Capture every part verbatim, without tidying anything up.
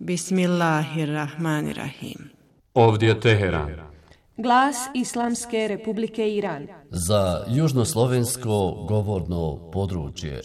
Bismillahirrahmanirrahim. Ovdje je Teheran. Glas Islamske Republike Iran. Za južnoslovensko govorno područje.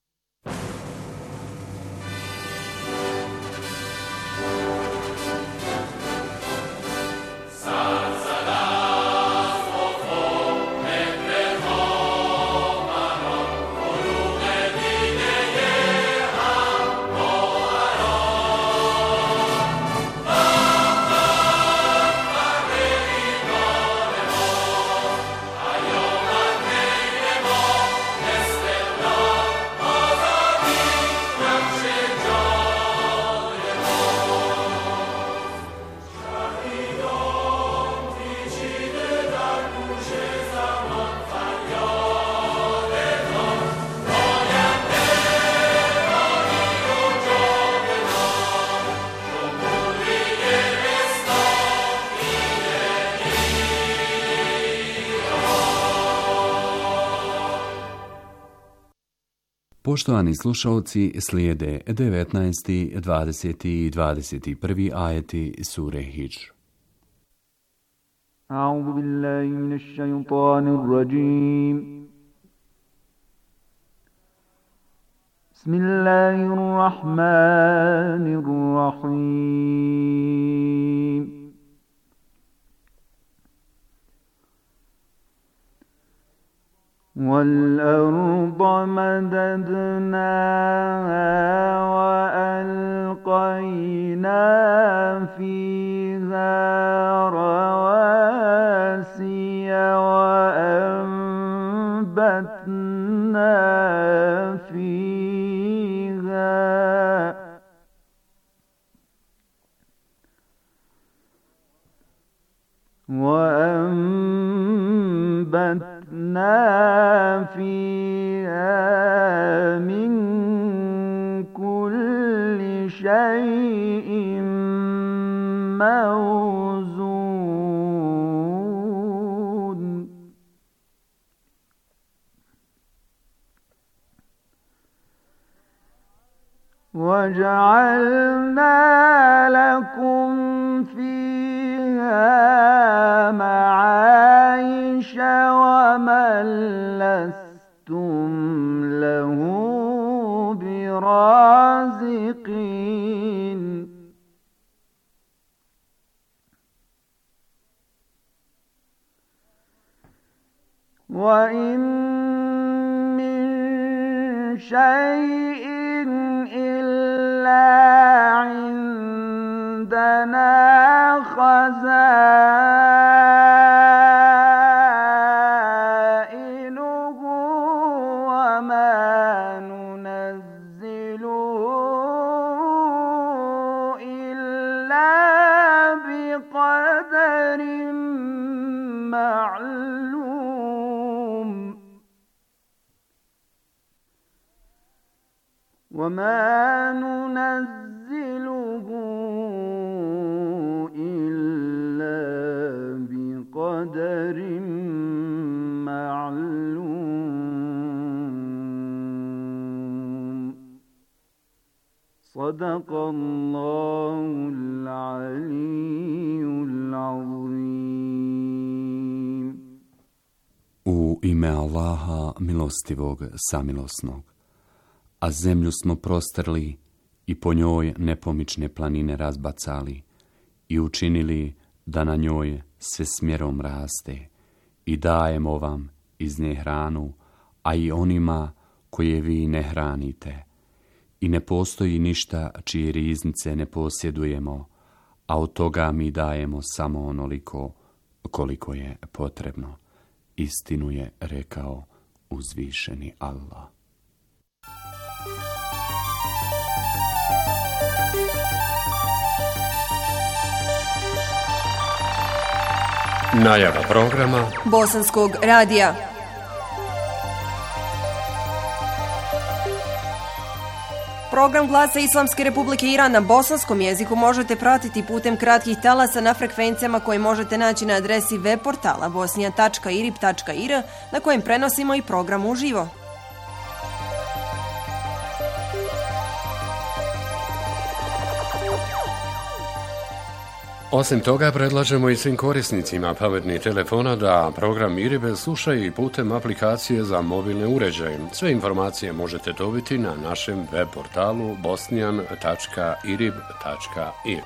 Poštovani slušalci, slijede devetnaesti, dvadeseti i dvadeset prvi ajeti sure Hidž. A'udhu billahi minash shaytanir rajim. Bismillahir rahmanir rahim. وَالْأَرْضَ مَدَدْنَاهَا وَأَلْقَيْنَا فِيهَا رَوَاسِيَ وَأَنبَتْنَا فِيهَا وَأَنبَتْنَا فيها من كل شيء موزون وجعلنا لكم فيها معايش ومن لستم له برازقين وإن من شيء إلا عندنا خزائنه وما ننزله إلا بقدر معلوم وما ننزله إلا بقدر معلوم صدق الله العلي العظيم. U ime Allaha milostivog samilosnog. A zemlju smo prostrli i po njoj nepomične planine razbacali i učinili da na njoj sve smjerom raste i dajemo vam iz nje hranu, a i onima koje vi ne hranite. I ne postoji ništa čije riznice ne posjedujemo, a od toga mi dajemo samo onoliko koliko je potrebno. Istinu je rekao uzvišeni Allah. Najava programa Bosanskog radija. Program Glasa Islamske Republike Iran na bosanskom jeziku možete pratiti putem kratkih talasa na frekvencijama koje možete naći na adresi web portala bosnija tačka irib tačka ir na kojem prenosimo i program uživo. Osim toga, predlažemo i svim korisnicima pametnih telefona da program IRIB slušaju i putem aplikacije za mobilne uređaje. Sve informacije možete dobiti na našem web portalu bosnijan tačka irib tačka ir.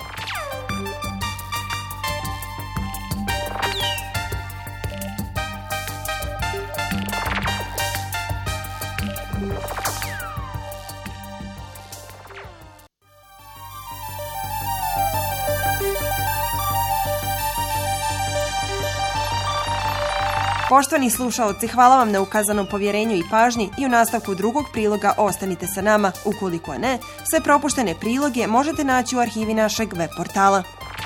Poštovani slušaoci, hvala vam na ukazanom povjerenju i pažnji i u nastavku drugog priloga ostanite sa nama. Ukoliko ne, sve propuštene priloge možete naći u arhivi našeg web portala.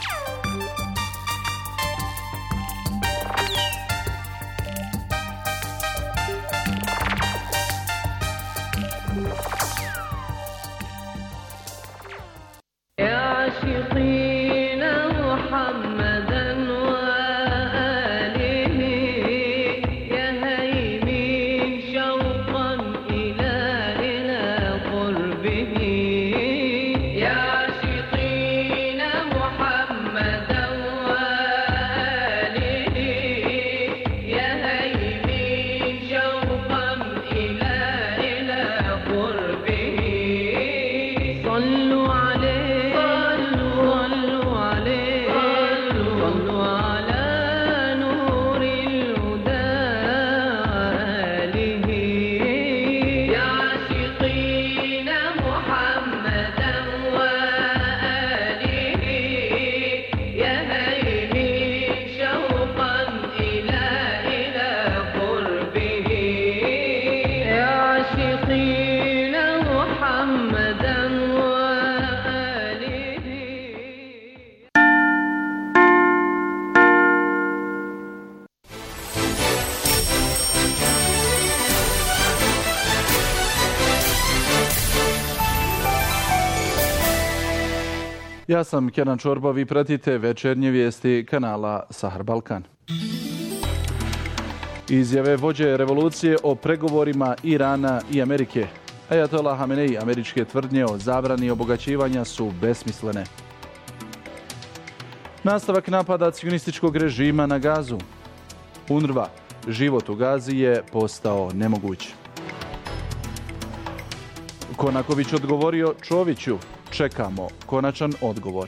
Ja sam Kenan Čorba, vi pratite večernje vijesti kanala Sahar Balkan. Izjave vođe revolucije o pregovorima Irana i Amerike. Ajatollah Hamenei, američke tvrdnje o zabrani obogaćivanja su besmislene. Nastavak napada cionističkog režima na Gazu. UNRWA, život u Gazi je postao nemoguć. Konaković odgovorio Čoviću, čekamo konačan odgovor.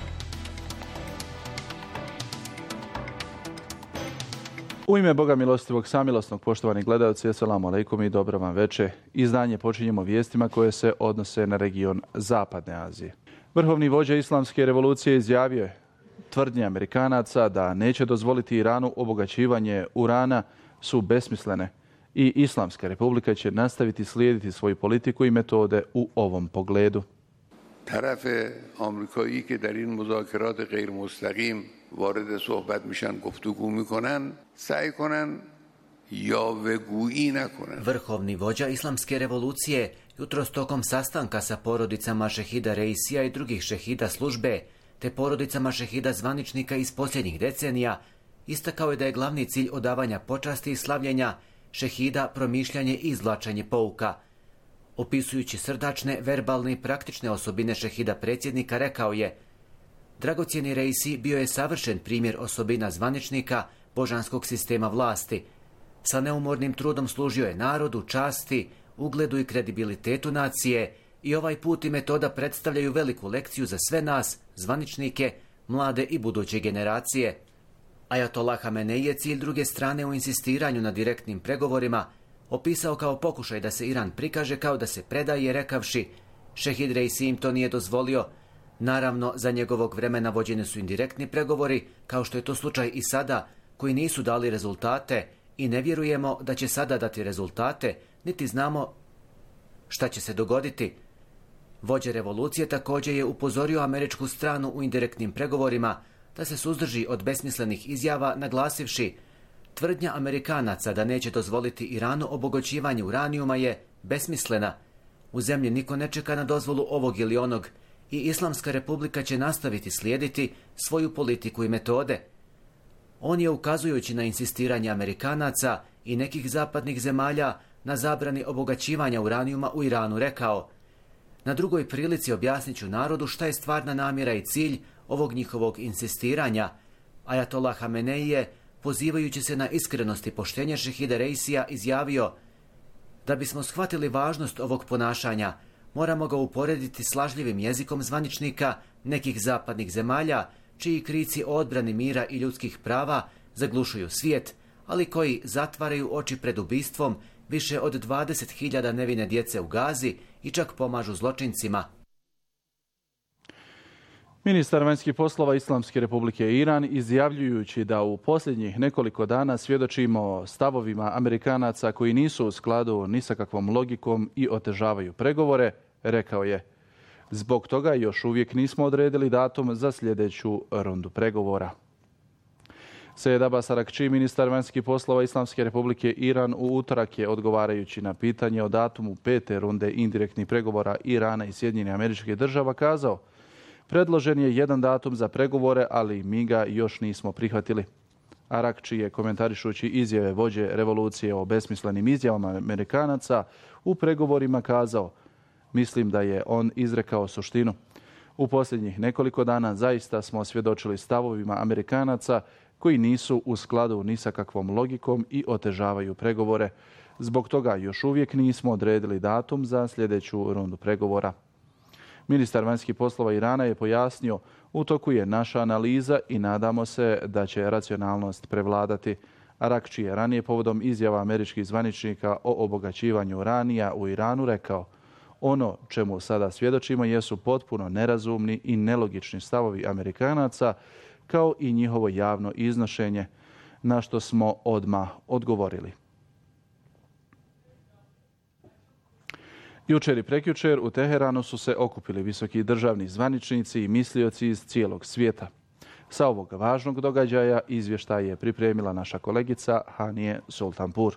U ime Boga milostivog samilosnog, poštovani gledalci, assalamu alaikum i dobro vam veče. Izdanje počinjemo vijestima koje se odnose na region Zapadne Azije. Vrhovni vođa islamske revolucije izjavio je tvrdnje Amerikanaca da neće dozvoliti Iranu obogaćivanje urana su besmislene i Islamska republika će nastaviti slijediti svoju politiku i metode u ovom pogledu. طرف آمریکایی که در این مذاکرات غیر مستقیم وارد صحبت میشن گفتگو میکنن سعی کنن یاوه‌گویی نکنن. Vrhovni vođa islamske revolucije jutros tokom sastanka sa porodicama šehida Reisija i drugih šehida službe te porodicama šehida zvaničnika iz posljednjih decenija istakao je da je glavni cilj odavanja počasti i slavljenja šehida promišljanje i izvlačenje pouka. Opisujući srdačne, verbalne i praktične osobine šehida predsjednika, rekao je: dragocjeni Reisi bio je savršen primjer osobina zvaničnika božanskog sistema vlasti. Sa neumornim trudom služio je narodu, časti, ugledu i kredibilitetu nacije i ovaj put i metoda predstavljaju veliku lekciju za sve nas, zvaničnike, mlade i buduće generacije. Ajatollah Hamenei je cilj druge strane u insistiranju na direktnim pregovorima opisao kao pokušaj da se Iran prikaže kao da se predaje, rekavši: šehid Reisi im to nije dozvolio. Naravno, za njegovog vremena vođeni su indirektni pregovori, kao što je to slučaj i sada, koji nisu dali rezultate i ne vjerujemo da će sada dati rezultate, niti znamo šta će se dogoditi. Vođa revolucije također je upozorio američku stranu u indirektnim pregovorima da se suzdrži od besmislenih izjava, naglasivši: tvrdnja Amerikanaca da neće dozvoliti Iranu obogaćivanje uranijuma je besmislena. U zemlji niko ne čeka na dozvolu ovog ili onog i Islamska republika će nastaviti slijediti svoju politiku i metode. On je, ukazujući na insistiranje Amerikanaca i nekih zapadnih zemalja na zabrani obogaćivanja uranijuma u Iranu, rekao: na drugoj prilici objasnit ću narodu šta je stvarna namjera i cilj ovog njihovog insistiranja. Ajatollah Hamenei je, pozivajući se na iskrenost i poštenje Šehida Reisija, izjavio: da bismo shvatili važnost ovog ponašanja, moramo ga uporediti s lažljivim jezikom zvaničnika nekih zapadnih zemalja, čiji krici o odbrani mira i ljudskih prava zaglušuju svijet, ali koji zatvaraju oči pred ubistvom više od dvadeset hiljada nevine djece u Gazi i čak pomažu zločincima. Ministar vanjskih poslova Islamske Republike Iran, izjavljujući da u posljednjih nekoliko dana svjedočimo stavovima Amerikanaca koji nisu u skladu ni sa kakvom logikom i otežavaju pregovore, rekao je: zbog toga još uvijek nismo odredili datum za sljedeću rundu pregovora. Sejed Abbas Arakči, ministar vanjskih poslova Islamske Republike Iran, u utorak je, odgovarajući na pitanje o datumu pete runde indirektnih pregovora Irana i Sjedinjenih Američkih Država, kazao: predložen je jedan datum za pregovore, ali mi ga još nismo prihvatili. Arakči je, komentarišući izjave vođe revolucije o besmislenim izjavama Amerikanaca u pregovorima, kazao: mislim da je on izrekao suštinu. U posljednjih nekoliko dana zaista smo svjedočili stavovima Amerikanaca koji nisu u skladu ni sa kakvom logikom i otežavaju pregovore. Zbog toga još uvijek nismo odredili datum za sljedeću rundu pregovora. Ministar vanjskih poslova Irana je pojasnio: u toku je naša analiza i nadamo se da će racionalnost prevladati. Arakči je ranije povodom izjava američkih zvaničnika o obogaćivanju uranija u Iranu rekao: ono čemu sada svjedočimo jesu potpuno nerazumni i nelogični stavovi Amerikanaca, kao i njihovo javno iznošenje, na što smo odmah odgovorili. Jučer i prekjučer u Teheranu su se okupili visoki državni zvaničnici i mislioci iz cijelog svijeta. Sa ovog važnog događaja izvještaj je pripremila naša kolegica Hanije Sultanpur.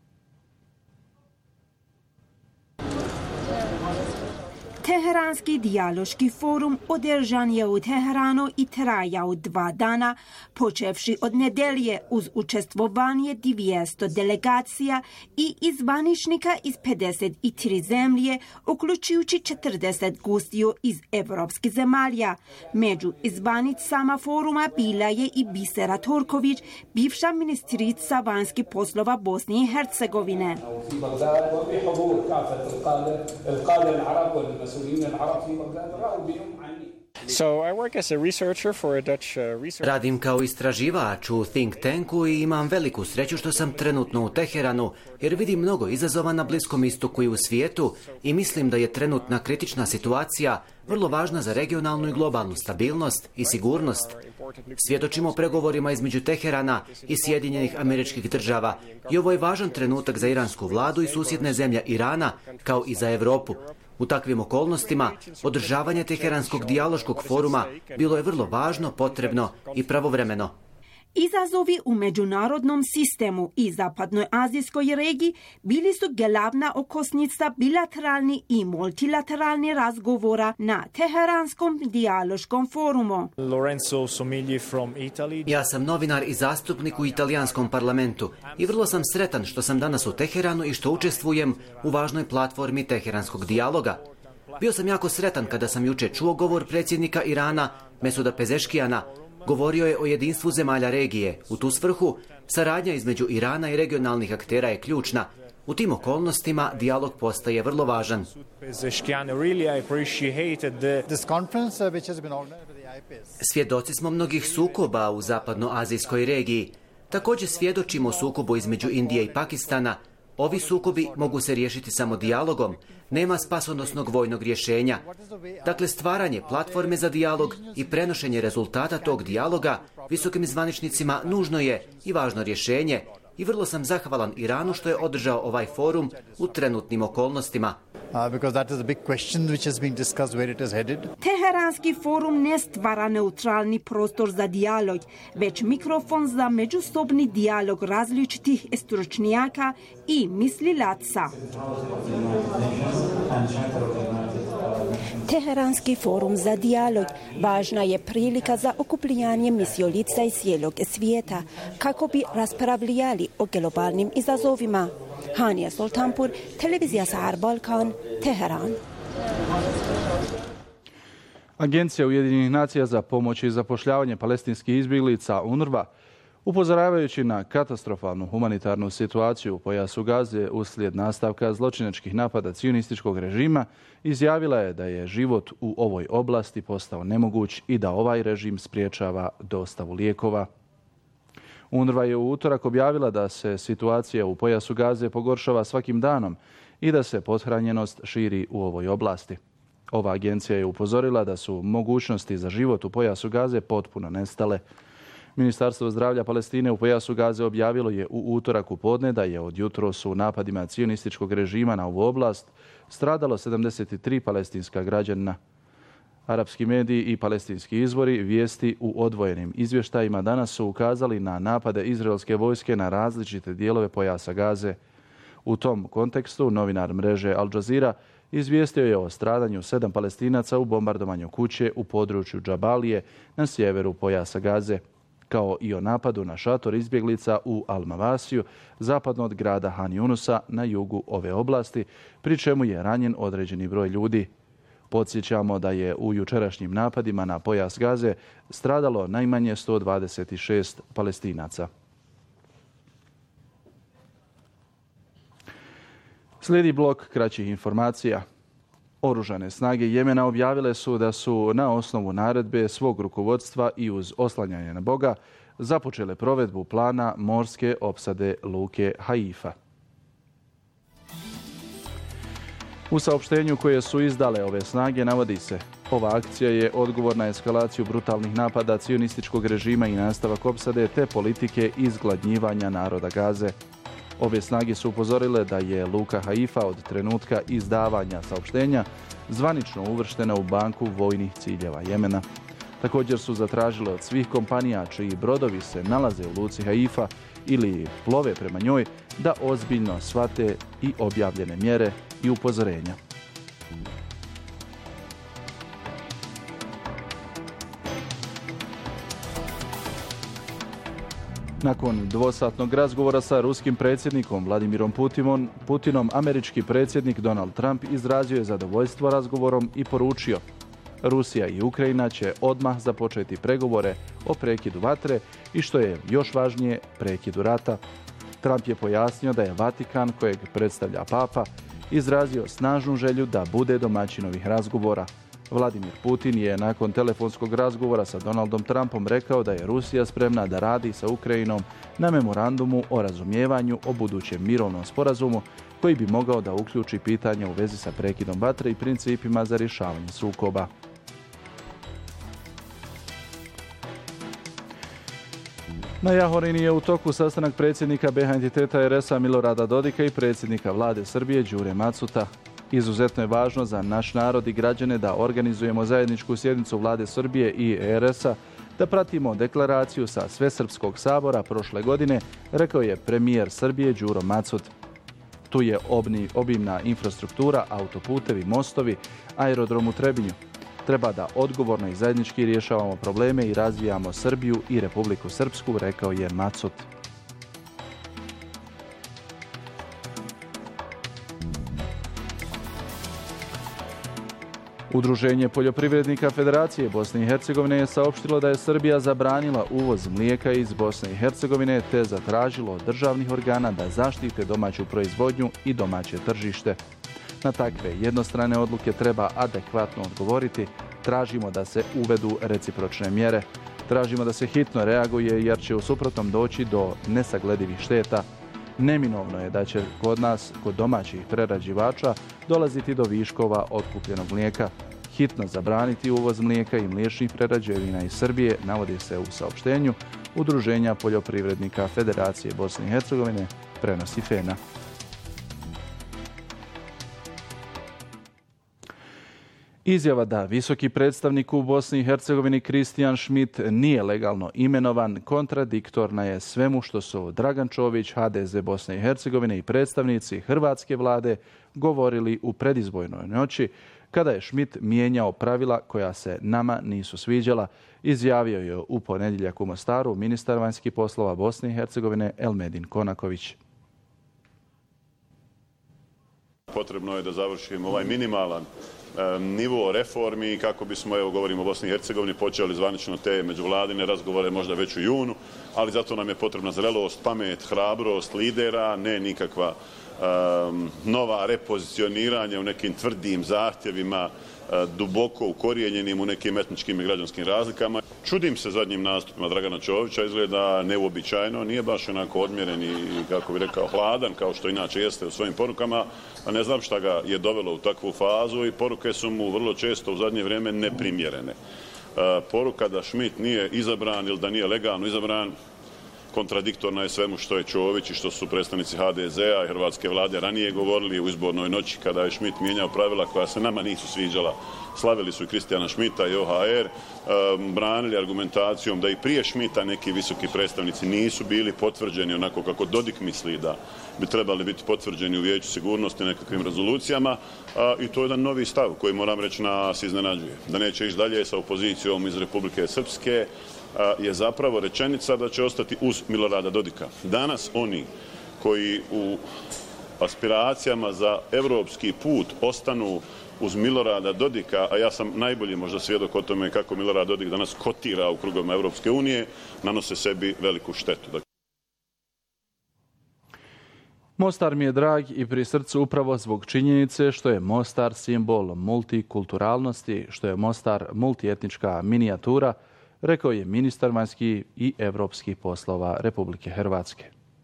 Teheranski dijaloški forum održan je u Teheranu i trajao dva dana, počevši od nedelje uz učestvovanje dvjesto delegacija i zvaničnika iz pedeset tri zemlje, uključujući četrdeset gostiju iz evropskih zemalja. Među zvanicama foruma bila je i Bisera Turković, bivša ministrica vanjskih poslova Bosne i Hercegovine. Radim kao istraživač u think tanku i imam veliku sreću što sam trenutno u Teheranu, jer vidim mnogo izazova na Bliskom istoku i u svijetu i mislim da je trenutna kritična situacija vrlo važna za regionalnu i globalnu stabilnost i sigurnost. Svjedočimo pregovorima između Teherana i Sjedinjenih Američkih Država i ovo je važan trenutak za iransku vladu i susjedne zemlje Irana, kao i za Europu. U takvim okolnostima održavanje Teheranskog dijaloškog foruma bilo je vrlo važno, potrebno i pravovremeno. Izazovi u međunarodnom sistemu i zapadnoj azijskoj regiji bili su glavna okosnica bilateralni i multilateralni razgovora na Teheranskom dijaloškom forumu. Lorenzo Somigli from Italy. Ja sam novinar i zastupnik u italijanskom parlamentu i vrlo sam sretan što sam danas u Teheranu i što učestvujem u važnoj platformi Teheranskog dijaloga. Bio sam jako sretan kada sam jučer čuo govor predsjednika Irana Mesuda Pezeškijana. Govorio je o jedinstvu zemalja regije. U tu svrhu, saradnja između Irana i regionalnih aktera je ključna. U tim okolnostima dijalog postaje vrlo važan. Svjedoci smo mnogih sukoba u zapadnoazijskoj regiji. Također svjedočimo sukobu između Indije i Pakistana. Ovi sukobi mogu se riješiti samo dijalogom. Nema spasonosnog vojnog rješenja. Dakle, stvaranje platforme za dijalog i prenošenje rezultata tog dijaloga visokim zvaničnicima nužno je i važno rješenje. I vrlo sam zahvalan Iranu što je održao ovaj forum u trenutnim okolnostima. Teheranski forum ne stvara neutralni prostor za dijalog, već mikrofon za međusobni dijalog različitih stručnjaka i mislilaca. Teheranski forum za dijalog važna je prilika za okupljanje mislioca iz cijelog svijeta kako bi raspravljali o globalnim izazovima. Hanija Sultanpur, televizija Sahar Balkan, Teheran. Agencija Ujedinjenih nacija za pomoć i zapošljavanje palestinskih izbjeglica U N R W A, upozoravajući na katastrofalnu humanitarnu situaciju u pojasu Gaze uslijed nastavka zločinačkih napada cionističkog režima, izjavila je da je život u ovoj oblasti postao nemoguć i da ovaj režim spriječava dostavu lijekova. U N R W A je u utorak objavila da se situacija u pojasu Gaze pogoršava svakim danom i da se pothranjenost širi u ovoj oblasti. Ova agencija je upozorila da su mogućnosti za život u pojasu Gaze potpuno nestale. Ministarstvo zdravlja Palestine u pojasu Gaze objavilo je u utorak u podne da je od jutros u napadima cionističkog režima na ovu oblast stradalo sedamdeset tri palestinska građana. Arapski mediji i palestinski izvori vijesti u odvojenim izvještajima danas su ukazali na napade izraelske vojske na različite dijelove pojasa Gaze. U tom kontekstu novinar mreže Al Jazeera izvijestio je o stradanju sedam Palestinaca u bombardovanju kuće u području Džabalije na sjeveru pojasa Gaze, kao i o napadu na šator izbjeglica u Al-Mavasiju, zapadno od grada Han Yunusa na jugu ove oblasti, pri čemu je ranjen određeni broj ljudi. Podsjećamo da je u jučerašnjim napadima na pojas Gaze stradalo najmanje sto dvadeset šest Palestinaca. Slijedi blok kraćih informacija. Oružane snage Jemena objavile su da su na osnovu naredbe svog rukovodstva i uz oslanjanje na Boga započele provedbu plana morske opsade luke Haifa. U saopštenju koje su izdale ove snage navodi se: ova akcija je odgovor na eskalaciju brutalnih napada cionističkog režima i nastavak opsade te politike izgladnjivanja naroda Gaze. Ove snage su upozorile da je luka Haifa od trenutka izdavanja saopštenja zvanično uvrštena u banku vojnih ciljeva Jemena. Također su zatražile od svih kompanija čiji brodovi se nalaze u luci Haifa ili plove prema njoj da ozbiljno shvate i objavljene mjere i upozorenja. Nakon dvosatnog razgovora sa ruskim predsjednikom Vladimirom Putinom, Putinom, američki predsjednik Donald Trump izrazio je zadovoljstvo razgovorom i poručio: Rusija i Ukrajina će odmah započeti pregovore o prekidu vatre i, što je još važnije, prekidu rata. Trump je pojasnio da je Vatikan, kojeg predstavlja Papa, izrazio snažnu želju da bude domaćin ovih razgovora. Vladimir Putin je nakon telefonskog razgovora sa Donaldom Trumpom rekao da je Rusija spremna da radi sa Ukrajinom na memorandumu o razumijevanju o budućem mirovnom sporazumu koji bi mogao da uključi pitanje u vezi sa prekidom vatre i principima za rješavanje sukoba. Na Jahorini je u toku sastanak predsjednika B iH entiteta R S A Milorada Dodika i predsjednika vlade Srbije Đure Macuta. Izuzetno je važno za naš narod i građane da organizujemo zajedničku sjednicu vlade Srbije i R S A, da pratimo deklaraciju sa Svesrpskog sabora prošle godine, rekao je premijer Srbije Đuro Macut. Tu je obni, obimna infrastruktura, autoputevi, mostovi, aerodrom u Trebinju. Treba da odgovorno i zajednički rješavamo probleme i razvijamo Srbiju i Republiku Srpsku, rekao je Macut. Udruženje poljoprivrednika Federacije Bosne i Hercegovine je saopštilo da je Srbija zabranila uvoz mlijeka iz Bosne i Hercegovine te zatražilo od državnih organa da zaštite domaću proizvodnju i domaće tržište. Na takve jednostrane odluke treba adekvatno odgovoriti. Tražimo da se uvedu recipročne mjere. Tražimo da se hitno reaguje jer će u suprotnom doći do nesagledivih šteta. Neminovno je da će kod nas, kod domaćih prerađivača, dolaziti do viškova otkupljenog mlijeka. Hitno zabraniti uvoz mlijeka i mliječnih prerađevina iz Srbije, navodi se u saopštenju Udruženja poljoprivrednika Federacije Bosne i Hercegovine, prenosi Fena. Izjava da visoki predstavnik u Bosni i Hercegovini Kristijan Schmidt nije legalno imenovan kontradiktorna je svemu što su Dragan Čović, H D Z Bosne i Hercegovine i predstavnici hrvatske vlade govorili u predizbornoj noći kada je Schmidt mijenjao pravila koja se nama nisu sviđala, izjavio je u ponedjeljak u Mostaru ministar vanjskih poslova Bosne i Hercegovine Elmedin Konaković. Potrebno je da završimo ovaj minimalan nivo reformi kako bismo, evo govorimo o Bosni i Hercegovini, počeli zvanično te međuvladine razgovore možda već u junu, ali zato nam je potrebna zrelost, pamet, hrabrost lidera, ne nikakva um, nova repozicioniranja u nekim tvrdim zahtjevima, duboko ukorijenjenim u nekim etničkim i građanskim razlikama. Čudim se zadnjim nastupima Dragana Čovića, izgleda neuobičajeno, nije baš onako odmjeren i, kako bih rekao, hladan, kao što inače jeste u svojim porukama, a ne znam šta ga je dovelo u takvu fazu i poruke su mu vrlo često u zadnje vrijeme neprimjerene. Poruka da Schmidt nije izabran ili da nije legalno izabran kontradiktorna je svemu što je Čović i što su predstavnici ha de zea i hrvatske vlade ranije govorili u izbornoj noći kada je Schmidt mijenjao pravila koja se nama nisu sviđala. Slavili su i Kristijana Schmidta i o ha er, branili argumentacijom da i prije Schmidta neki visoki predstavnici nisu bili potvrđeni onako kako Dodik misli da bi trebali biti potvrđeni u Vijeću sigurnosti nekakvim rezolucijama i to je jedan novi stav koji, moram reći, nas iznenađuje. Da neće ići dalje sa opozicijom iz Republike Srpske je zapravo rečenica da će ostati uz Milorada Dodika. Danas oni koji u aspiracijama za evropski put ostanu uz Milorada Dodika, a ja sam najbolji možda svjedok o tome kako Milorad Dodik danas kotira u krugovima Evropske unije, nanose sebi veliku štetu. Mostar mi je drag i pri srcu upravo zbog činjenice što je Mostar simbol multikulturalnosti, što je Mostar multietnička minijatura, rekao je ministar vanjskih i europskih poslova Republike Hrvatske.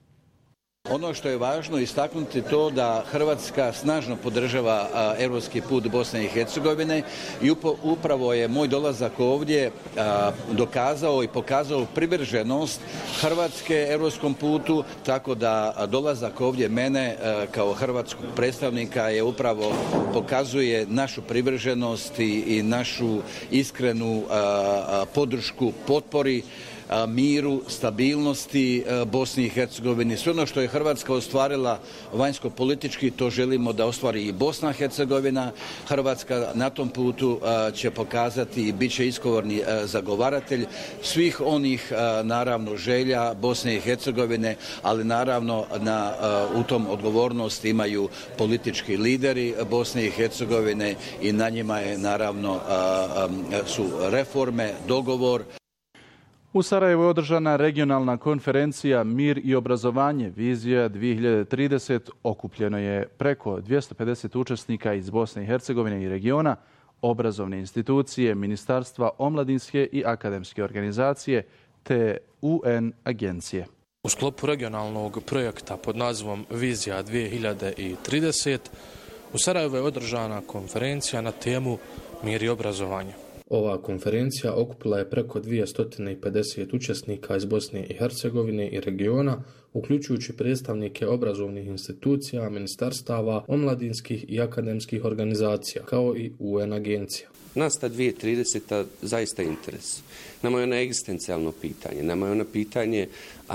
Ono što je važno istaknuti to da Hrvatska snažno podržava a, europski put Bosne i Hercegovine i upo, upravo je moj dolazak ovdje a, dokazao i pokazao privrženost Hrvatske europskom putu, tako da a, dolazak ovdje mene a, kao hrvatskog predstavnika je upravo pokazuje našu privrženost i, i našu iskrenu a, a, podršku potpori miru, stabilnosti Bosni i Hercegovini. Sve ono što je Hrvatska ostvarila vanjsko-politički, to želimo da ostvari i Bosna i Hercegovina. Hrvatska na tom putu će pokazati i bit će iskorni zagovaratelj svih onih, naravno, želja Bosne i Hercegovine, ali naravno na, u tom odgovornost imaju politički lideri Bosne i Hercegovine i na njima je, naravno, su reforme, dogovor. U Sarajevu je održana regionalna konferencija Mir i obrazovanje, vizija dvije hiljade trideset. Okupljeno je preko dvjesto pedeset učesnika iz Bosne i Hercegovine i regiona, obrazovne institucije, ministarstva, omladinske i akademske organizacije te u en agencije. U sklopu regionalnog projekta pod nazivom Vizija dvije hiljade trideset u Sarajevu je održana konferencija na temu Mir i obrazovanje. Ova konferencija okupila je preko dvjesto pedeset učesnika iz Bosne i Hercegovine i regiona, uključujući predstavnike obrazovnih institucija, ministarstava, omladinskih i akademskih organizacija, kao i u en agencija. Nas ta dvije hiljade trideseta zaista interes. Nama je ono egzistencijalno pitanje, nama je ono pitanje,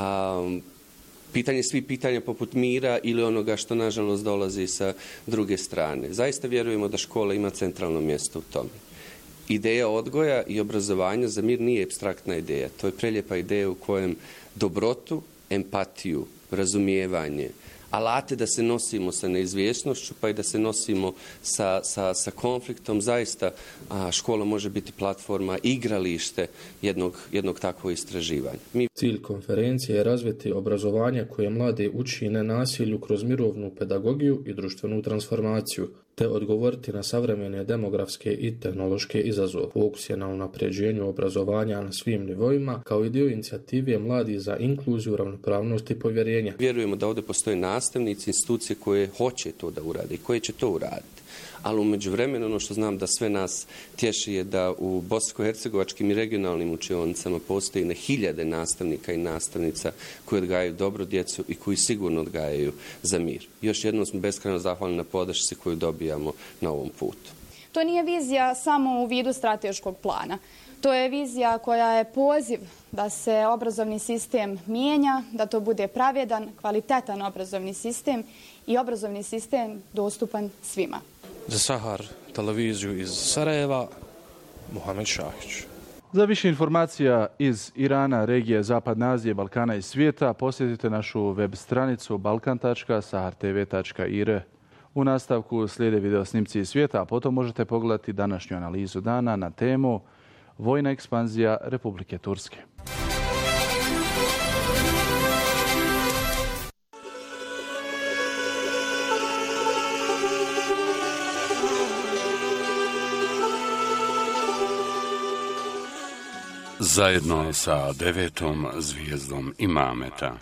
a, pitanje svih pitanja poput mira ili onoga što nažalost dolazi sa druge strane. Zaista vjerujemo da škola ima centralno mjesto u tome. Ideja odgoja i obrazovanja za mir nije apstraktna ideja. To je prelijepa ideja u kojem dobrotu, empatiju, razumijevanje, alate da se nosimo sa neizvjesnošću pa i da se nosimo sa, sa, sa konfliktom. Zaista a, škola može biti platforma, igralište jednog, jednog takvog istraživanja. Mi... Cilj konferencije je razviti obrazovanje koje mlade uči nenasilju kroz mirovnu pedagogiju i društvenu transformaciju, te odgovoriti na savremene demografske i tehnološke izazove. Fokus je na unapređenju obrazovanja na svim nivoima, kao i dio inicijative Mladi za inkluziju, ravnopravnost i povjerenje. Vjerujemo da ovdje postoje nastavnici, institucije koje hoće to da urade i koje će to uraditi. Ali u međuvremenu ono što znam da sve nas tješi je da u bosansko-hercegovačkim i regionalnim učionicama postoji na hiljade nastavnika i nastavnica koji odgajaju dobro djecu i koji sigurno odgajaju za mir. Još jednom smo beskrajno zahvalni na podršci koju dobijamo na ovom putu. To nije vizija samo u vidu strateškog plana. To je vizija koja je poziv da se obrazovni sistem mijenja, da to bude pravedan, kvalitetan obrazovni sistem i obrazovni sistem dostupan svima. Za Sahar televiziju iz Sarajeva, Muhamed Šahić. Za više informacija iz Irana, regije Zapadne Azije, Balkana i svijeta posjetite našu web stranicu balkan tačka sahar tv tačka ir. U nastavku slijede video snimci iz svijeta, a potom možete pogledati današnju analizu dana na temu Vojna ekspanzija Republike Turske. Zajedno sa devetom zvijezdom imameta.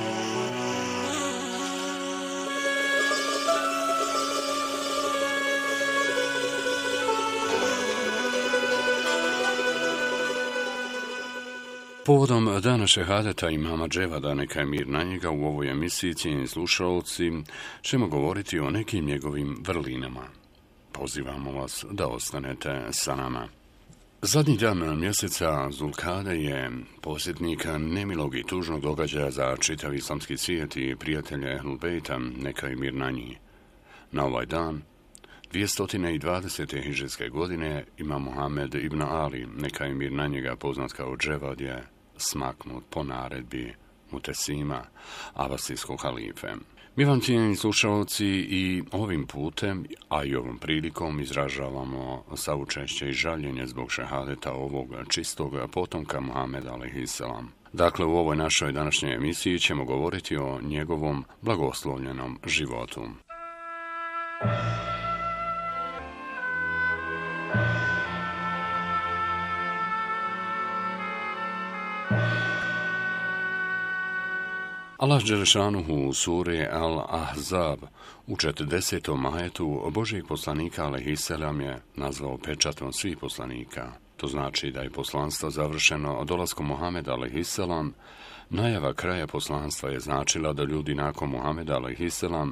Povodom dana šehadeta imama Dževada, neka je mir na njega, u ovoj emisiji, cijenjeni slušalci, ćemo govoriti o nekim njegovim vrlinama. Pozivamo vas da ostanete sa nama. Zadnji dan mjeseca Zulkade je posjetnik nemilog i tužnog događaja za čitav islamski svijet i prijatelje Ehlul Bejta, neka je mir na njih. Na ovaj dan, dvjesto dvadesete hidžrijske godine, imam Muhammed ibn Ali, neka je mir na njega, poznat kao Dževad, je smaknut po naredbi Mutesima, abasijskog halife. Mi vam, cijenjeni slušalci, i ovim putem, a i ovom prilikom izražavamo saučešće i žaljenje zbog šehadeta ovog čistog potomka Muhameda alejhiselam. Dakle, u ovoj našoj današnjoj emisiji ćemo govoriti o njegovom blagoslovljenom životu. Allah dželešanuhu u suri Al-Ahzab u četrdesetom ajetu Božijeg poslanika alejhiselam je nazvao pečatom svih poslanika. To znači da je poslanstvo završeno dolaskom Muhameda alejhiselam. Najava kraja poslanstva je značila da ljudi nakon Muhameda alejhiselam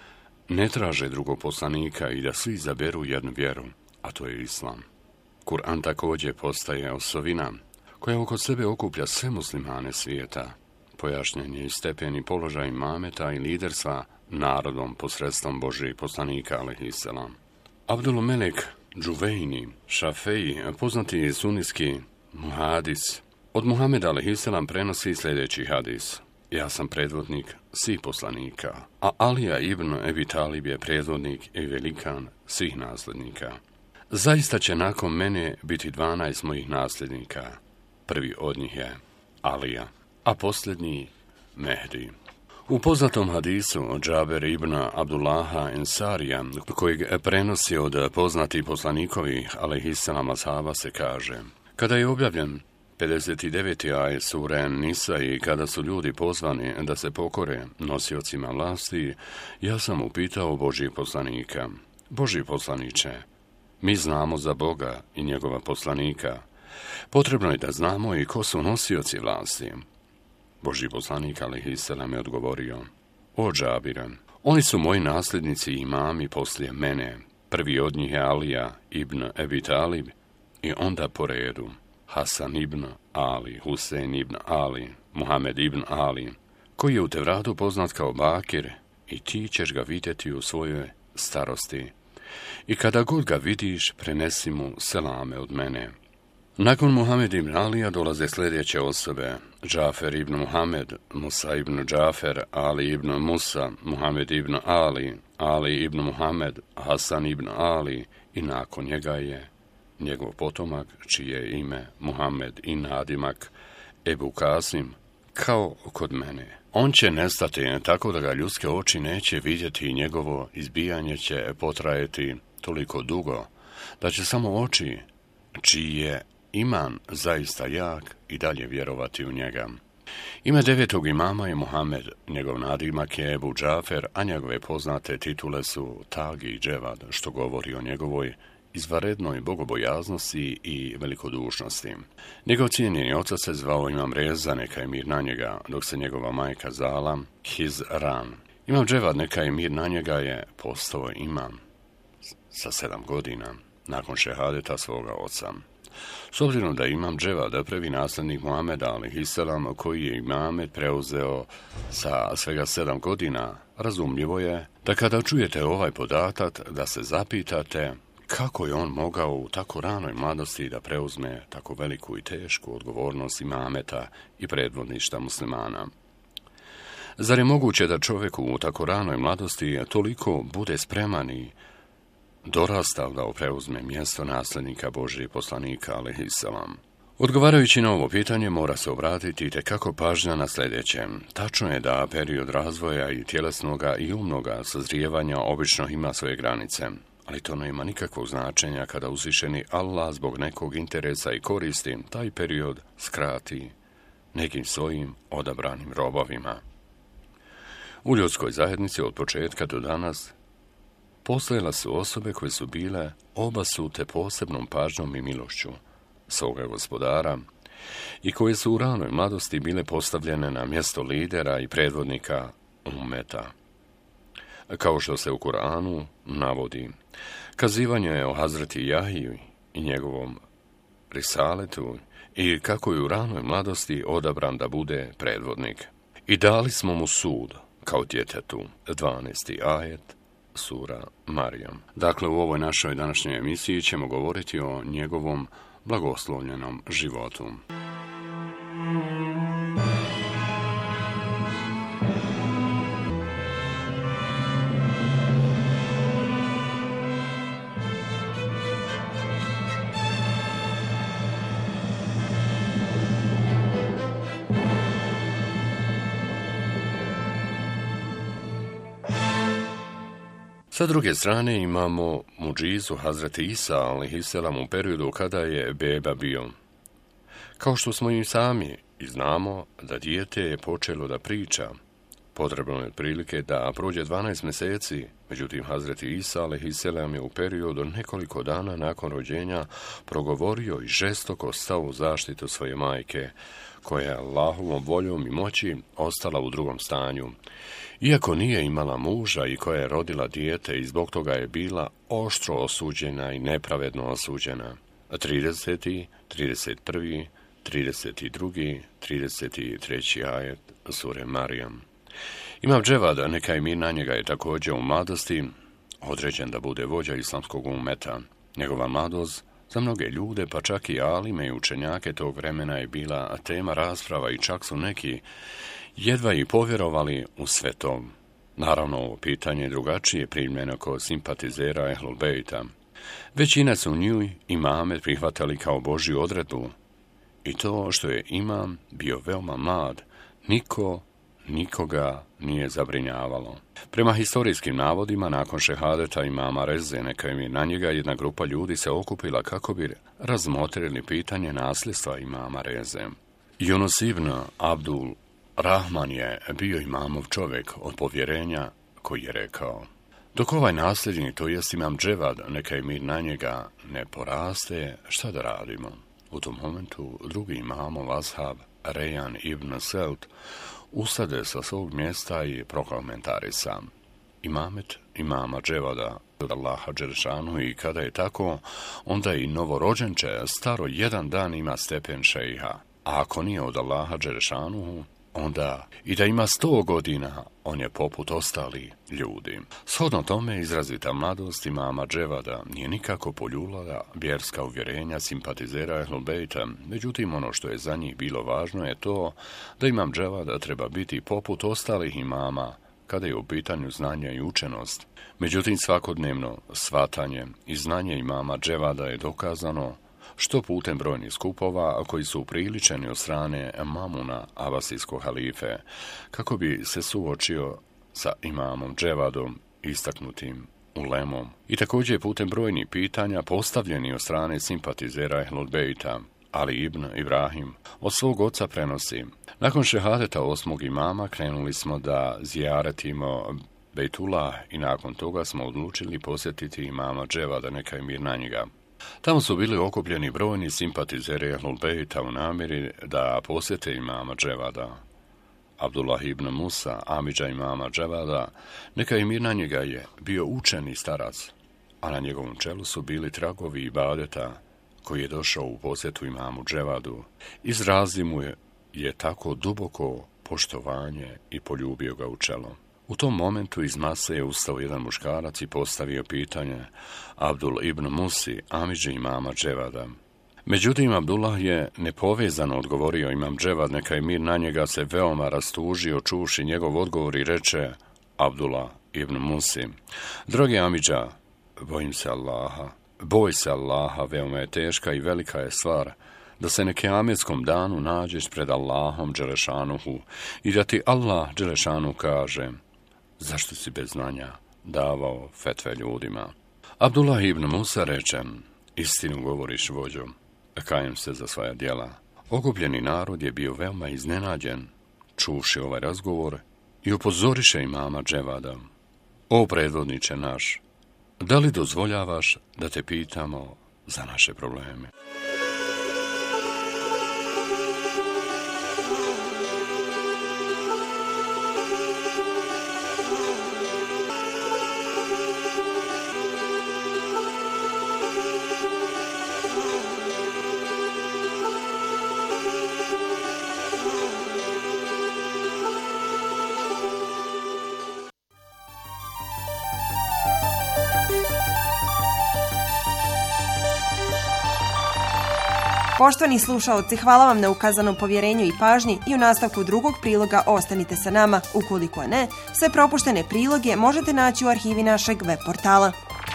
ne traže drugog poslanika i da svi zaberu jednu vjeru, a to je islam. Kur'an također postaje osovina koja oko sebe okuplja sve muslimane svijeta. Pojašnjen je i stepen i položaj imameta i liderstva narodom posredstvom Božijeg poslanika alejhiselam. Abdul Melek Džuvejni Šafeji, poznati sunijski muhadis, od Muhameda alejhiselam prenosi sljedeći hadis: ja sam predvodnik svih poslanika, a Alija ibn Ebi Talib je predvodnik i velikan svih nasljednika. Zaista će nakon mene biti dvanaest mojih nasljednika. Prvi od njih je Alija, a posljednji Mehdi. U poznatom hadisu Džaber ibn Abdullaha Ensarija, kojeg prenosi od poznatih poslanikovih alejhiselam ashaba, se kaže: kada je objavljen pedeset deveti ajet sure Nisa i kada su ljudi pozvani da se pokore nosiocima vlasti, ja sam upitao Božjeg poslanika: Božji poslaniče, mi znamo za Boga i njegova poslanika. Potrebno je da znamo i ko su nosioci vlasti. Božji poslanik alejhiselam je odgovorio: o Džabire, oni su moji nasljednici i imami poslije mene. Prvi od njih je Alija ibn Ebi Talib i onda po redu Hasan ibn Ali, Husein ibn Ali, Muhammed ibn Ali, koji je u Tevratu poznat kao Bakir, i ti ćeš ga vidjeti u svojoj starosti. I kada god ga vidiš, prenesi mu selame od mene. Nakon Muhammed ibn Alija dolaze sljedeće osobe: Džafer ibn Muhammed, Musa ibn Džafer, Ali ibn Musa, Muhammed ibn Ali, Ali ibn Muhammed, Hasan ibn Ali, i nakon njega je njegov potomak, čije je ime Muhammed i nadimak Ebu Kasim, kao kod mene. On će nestati tako da ga ljudske oči neće vidjeti i njegovo izbijanje će potrajati toliko dugo da će samo oči čiji je iman zaista jak i dalje vjerovati u njega. Ime devetog imama je Muhammed, njegov nadimak je Ebu Džafer, a njegove poznate titule su Tagi i Dževad, što govori o njegovoj izvanrednoj bogobojaznosti i velikodušnosti. Njegov cijenjeni otac se zvao Imam Reza, neka je mir na njega, dok se njegova majka zvala Hizran. Imam Dževad, neka je mir na njega, je postao imam sa sedam godina nakon šehadeta svoga oca. S obzirom da imam Dževad prvi nasljednik Muhameda alejhiselam, koji je imamet preuzeo sa svega sedam godina, razumljivo je da kada čujete ovaj podatak da se zapitate kako je on mogao u tako ranoj mladosti da preuzme tako veliku i tešku odgovornost imameta i predvodništva muslimana. Zar je moguće da čovjeku u tako ranoj mladosti toliko bude spreman i dorastao da preuzme mjesto nasljednika Božijeg poslanika, alejhiselam? Odgovarajući na ovo pitanje mora se obratiti itekako pažnja na sljedeće. Tačno je da period razvoja i tjelesnoga i umnoga sazrijevanja obično ima svoje granice, ali to nema nikakvog značenja kada uzvišeni Allah zbog nekog interesa i koristi taj period skrati nekim svojim odabranim robovima. U ljudskoj zajednici od početka do danas postojale su osobe koje su bile obasute posebnom pažnjom i milošću svoga gospodara i koje su u ranoj mladosti bile postavljene na mjesto lidera i predvodnika ummeta. Kao što se u Kur'anu navodi, kazivanje je o Hazreti Jahiji i njegovom risaletu i kako je u ranoj mladosti odabran da bude predvodnik. I dali smo mu sud kao djetetu, dvanaesti ajet, sura Marijam. Dakle, u ovoj našoj današnjoj emisiji ćemo govoriti o njegovom blagoslovljenom životu. Sa druge strane imamo muđizu Hazreti Isa, alejhiselam, u periodu kada je beba bio. Kao što smo i sami i znamo da dijete je počelo da priča, potrebno je otprilike da prođe dvanaest mjeseci, međutim Hazreti Isa, alejhiselam, je u periodu nekoliko dana nakon rođenja progovorio i žestoko stao u zaštitu svoje majke, koja je Allahovom voljom i moći ostala u drugom stanju, iako nije imala muža i koja je rodila dijete i zbog toga je bila oštro osuđena i nepravedno osuđena. trideseti, trideset prvi, trideset drugi, trideset treći ajet sure Marijam. Imam Dževad, neka je mir na njega, je također u mladosti određen da bude vođa islamskog ummeta. Njegova mladost za mnoge ljude, pa čak i alime i učenjake tog vremena, je bila tema rasprava i čak su neki jedva i povjerovali u sve to. Naravno, ovo pitanje je drugačije primljeno kod simpatizera Ehlul Bejta. Većina su nju imame prihvatali kao Božju odredbu i to što je imam bio veoma mlad, niko nikoga nije zabrinjavalo. Prema historijskim navodima, nakon šehadeta imama Reze, neka im je na njega, jedna grupa ljudi se okupila kako bi razmotrili pitanje nasljedstva imama Reze. Yunus ibn Abdul Rahman je bio imamov čovjek od povjerenja koji je rekao: dok ovaj nasljednik, to jest imam Dževad, neka je mir na njega, ne poraste, šta da radimo? U tom momentu drugi imamov ashab, Rejan ibn Selt, ustade sa svog mjesta i prokomentarisa: imamet imama Dževada od Allaha Đelešanu, i kada je tako, onda i novorođenče staro jedan dan ima stepen šejha, a ako nije od Allaha Đelešanu, onda i da ima sto godina, on je poput ostali ljudi. Shodno tome, izrazita mladost imama Dževada nije nikako poljulala vjerska uvjerenja simpatizera Ehlul Bejta, međutim ono što je za njih bilo važno je to da imam Dževada treba biti poput ostalih imama kada je u pitanju znanja i učenost. Međutim, svakodnevno shvatanje i znanje imama Dževada je dokazano što putem brojnih skupova koji su upriličeni od strane Mamuna, abasijskog halife, kako bi se suočio sa imamom Dževadom, istaknutim ulemom, i također putem brojnih pitanja postavljeni od strane simpatizera Ehlul Bejta. Ali ibn Ibrahim od svog oca prenosi: nakon šehadeta osmog imama krenuli smo da zijaretimo Bejtullah i nakon toga smo odlučili posjetiti imama Dževada, neka je mir na njega. Tamo su bili okupljeni brojni simpatizeri Ehlul Bejta u namjeri da posjete imama Dževada. Abdullah ibn Musa, amidža imama Dževada, neka je mir na njega, je bio učeni starac, a na njegovom čelu su bili tragovi ibadeta koji je došao u posjetu imamu Dževadu. Izrazi mu je, je tako duboko poštovanje i poljubio ga u čelo. U tom momentu iz mase je ustao jedan muškarac i postavio pitanje Abdul ibn Musi, amidži imama Dževada: Međutim, Abdullah je nepovezano odgovorio Imam Dževad, neka je mir na njega, se veoma rastužio čuši njegov odgovor i reče Abdullah ibn Musi: Drogi Amidža, bojim se Allaha, boj se Allaha, veoma je teška i velika je stvar da se na kijametskom danu nađeš pred Allahom Đelešanuhu i da ti Allah Đelešanu kaže: zašto si bez znanja davao fetve ljudima? Abdullah ibn Musa reče: istinu govoriš, vođo, kajem se za svoja djela. Okupljeni narod je bio veoma iznenađen čuši ovaj razgovor i upozoriše imama Dževada: o predvodniče naš, da li dozvoljavaš da te pitamo za naše probleme? Poštovani slušaoci, hvala vam na ukazanom povjerenju i pažnji i u nastavku drugog priloga ostanite sa nama. Ukoliko ne, sve propuštene priloge možete naći u arhivi našeg web portala.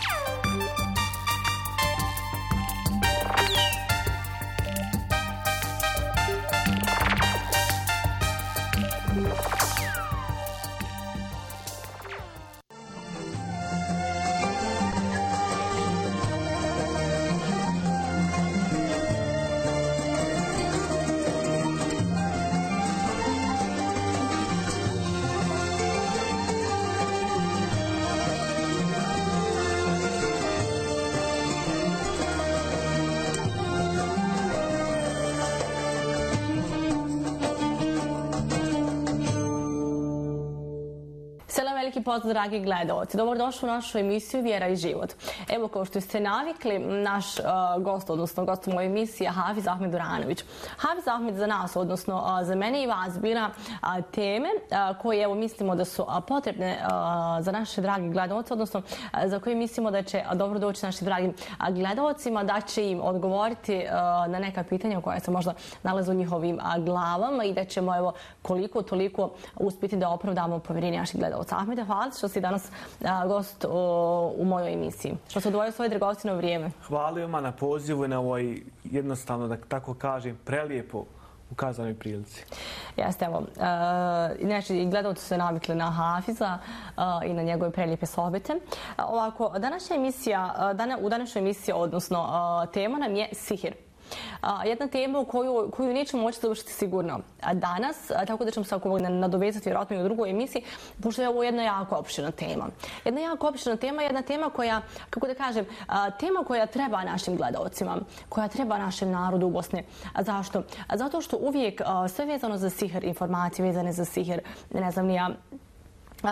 Veliki pozdrav, dragi gledalci. Dobrodošli u našu emisiju Vjera i život. Evo, kao što ste navikli, naš uh, gost, odnosno gost u mojoj emisiji je Hafiz Ahmed Duranović. Hafiz Ahmed za nas, odnosno uh, za mene i vas, bira uh, teme uh, koje evo, mislimo da su uh, potrebne uh, za naše dragi gledalce, odnosno uh, za koje mislimo da će uh, dobro doći našim dragim uh, gledalcima, da će im odgovoriti uh, na neka pitanja koja se možda nalaze u njihovim uh, glavama i da ćemo evo, koliko toliko uspjeti da opravdamo povjerenje naših gledalca. Ahmede, hvala što si danas a, gost o, u mojoj emisiji. Što se odvojio svoje dragocino vrijeme. Hvala vam na pozivu i na ovoj jednostavno, da tako kažem, prelijepo ukazanoj prilici. Jeste, evo. Uh, znači, gledalci su se navikli na Hafiza uh, i na njegove prelijepe sohbete. Uh, ovako, današnja emisija, uh, dana, u današnjoj emisiji, odnosno uh, tema nam je sihir. A, jedna tema u koju, koju nećemo moći završiti sigurno danas, a, tako da ćemo se ako nadovezati vjerojatno i u drugoj emisiji, pošto je ovo jedna jako opširna tema. Jedna jako opširna tema, jedna tema koja, kako da kažem, a, tema koja treba našim gledalcima, koja treba našem narodu u Bosni. A zašto? A zato što uvijek a, sve vezano za sihir, informacije vezane za sihir, ne znam ni ja, Uh,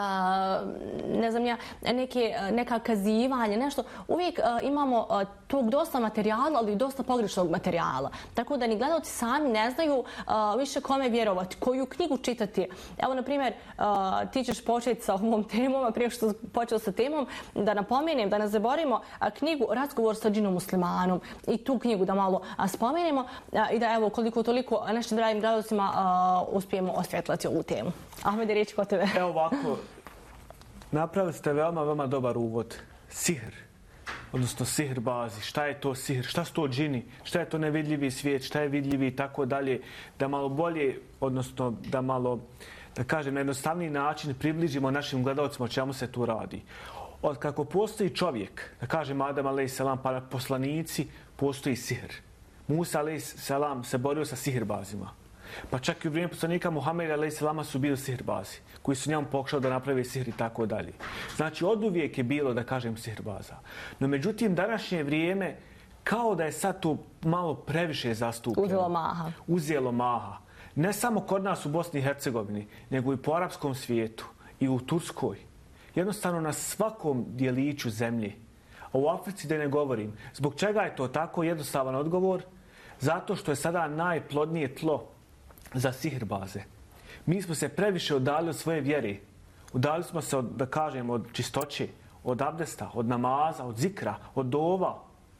ne znam ja, neke, neka kazivanja, nešto. Uvijek uh, imamo uh, tog dosta materijala, ali i dosta pogrešnog materijala. Tako da ni gledalci sami ne znaju uh, više kome vjerovati, koju knjigu čitati. Evo, na primjer, uh, ti ćeš početi sa ovom temom, a prije što počeo sa temom, da napomenem, da ne zaboravimo uh, knjigu Razgovor sa džinom muslimanom i tu knjigu da malo uh, spomenemo uh, i da evo koliko toliko našim dragim gledalcima uh, uspijemo osvjetlati ovu temu. Ahmede, riječ kod tebe. Evo ovako, napravili ste veoma, veoma dobar uvod. Sihr, odnosno sihr bazi. Šta je to sihr? Šta su to džini? Šta je to nevidljivi svijet? Šta je vidljivi i tako dalje? Da malo bolje, odnosno da malo, da kažem, na jednostavniji način približimo našim gledalcima o čemu se tu radi. Od kako postoji čovjek, da kažem Adam a.s. pa poslanici, postoji sihr. Musa a.s. se borio sa sihrbazima. Pa čak i u vrijeme poslanika Muhameda a.s. su bili sihrbazi, koji su njemu pokušali da naprave sihr i tako dalje. Znači, od uvijek je bilo, da kažem, sihrbaza. No, međutim, današnje vrijeme, kao da je sad to malo previše zastupljeno. Uzelo maha. Uzelo maha. Ne samo kod nas u Bosni i Hercegovini, nego i po arapskom svijetu i u Turskoj. Jednostavno na svakom dijeliću zemlje. A u Africi da ne govorim. Zbog čega je to tako? Jednostavan odgovor. Zato što je sada najplodnije tlo za sihrbaze. Mi smo se previše udali od svoje vjere. Udali smo se, od, da kažem, od čistoće, od abdesta, od namaza, od zikra, od dova.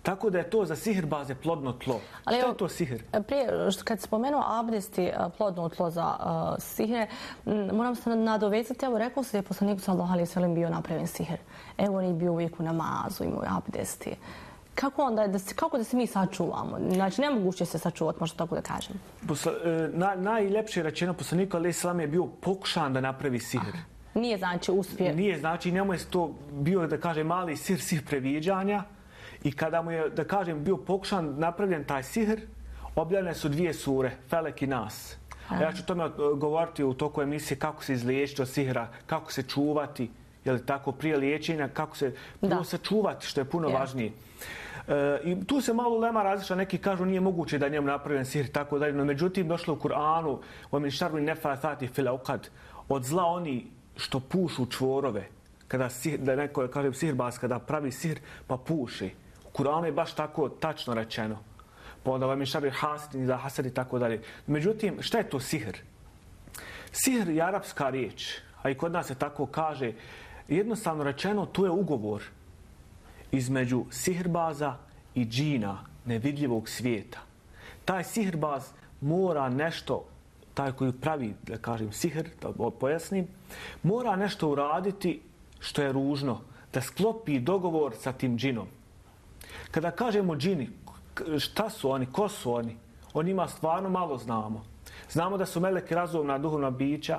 Tako da je to za sihirbaze plodno tlo. Ali Šta evo, je to sihr? Prije, kad si spomenuo abdesti plodno tlo za uh, sihre, moram se nadovezati, evo rekao se da je poslanik sallallahu alejhi ve sellem bio napravljen sihr. Evo on je bio uvijek u namazu, imao je abdesti. Kako onda, da se, kako da se mi sačuvamo? Znači, nemoguće se sačuvati, možda tako da kažem. Posla, na, najljepše rečeno poslanika alejhi selam je bio pokušan da napravi sihr. Aha. Nije znači uspje. Nije znači, njemu je to bio, da kažem, mali sihr, sihr previđanja. I kada mu je, da kažem, bio pokušan napravljen taj sihr, objavljene su dvije sure, Felek i Nas. A ja ću o tome govoriti u toku emisije kako se izliječiti od sihra, kako se čuvati, je li tako, prije liječenja, kako se prvo sačuvati, što je puno yeah. važnije. E, I tu se malo lema različa, neki kažu nije moguće da njemu napravljen sihr, tako dalje, no međutim došlo u Kur'anu, وَمِنْ شَرُّ النَّفَّاثَاتِ فِي الْعُقَدِ, od zla oni što pušu čvorove, kada sihr, da neko kaže sihirbaz, kada pravi sihr pa puši. U Kur'anu je baš tako tačno rečeno. Pa onda vam je šari hasidin za hasad i tako dalje. Međutim, šta je to sihr? Sihr je arapska riječ, a i kod nas se tako kaže. Jednostavno rečeno, to je ugovor između sihirbaza i džina, nevidljivog svijeta. Taj sihirbaz mora nešto, taj koji pravi, da kažem, sihr, da pojasnim, mora nešto uraditi što je ružno, da sklopi dogovor sa tim džinom. Kada kažemo džini, šta su oni, ko su oni, o njima stvarno malo znamo. Znamo da su meleki razumna duhovna bića,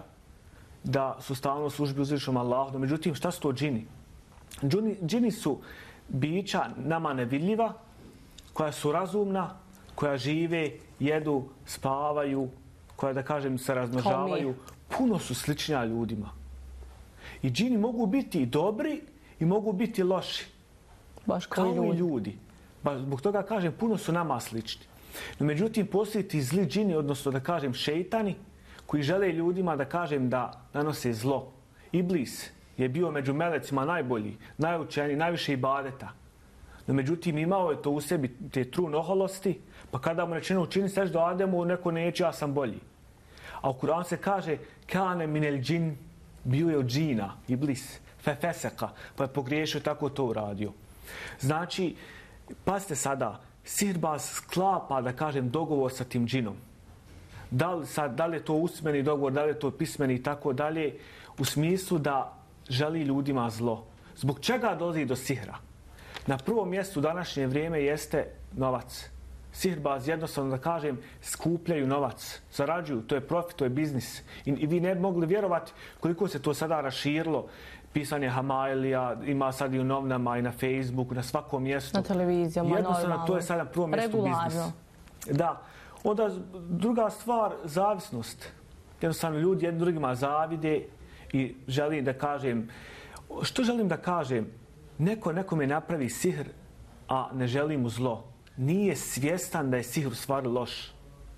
da su stalno u službi uzvišenom Allahu, no međutim, šta su to džini? Džini, džini su bića nama nevidljiva, koja su razumna, koja žive, jedu, spavaju, koja, da kažem, se razmnožavaju. Puno su sličnija ljudima. I džini mogu biti i dobri i mogu biti loši. Baš kao ljudi. i ljudi. Ba, zbog toga kažem, puno su nama slični. No, međutim, postoji ti zli džini, odnosno da kažem šeitani, koji žele ljudima da kažem da nanose zlo. Iblis je bio među melecima najbolji, najučeniji, najviše ibadeta. No, međutim, imao je to u sebi, te trun oholosti, pa kada mu rečeno učini seš do Ademu, neko neće, ja sam bolji. A u Kur'anu se kaže, kane minel džin, bio je od džina, Iblis, fefeseka, pa je pogriješio, tako to uradio. Znači, pazite sada, sihirbaz sklapa, da kažem, dogovor sa tim džinom. Da li, sad, da li je to usmeni dogovor, da li je to pismeni i tako dalje, u smislu da želi ljudima zlo. Zbog čega dolazi do sihra? Na prvom mjestu u današnje vrijeme jeste novac. Sihirbaz, jednostavno da kažem, skupljaju novac, zarađuju, to je profit, to je biznis. I, i vi ne bi mogli vjerovati koliko se to sada raširilo. Pisanje Hamailija, ima sad i u novinama i na Facebooku, na svakom mjestu. Na televizijama, jednostavno, normalno. to je sada na prvom mjestu biznis. Da. Onda druga stvar, zavisnost. Jednostavno ljudi jednim drugima zavide i želim da kažem, što želim da kažem, neko nekome napravi sihr, a ne želi mu zlo. Nije svjestan da je sihr u stvari loš.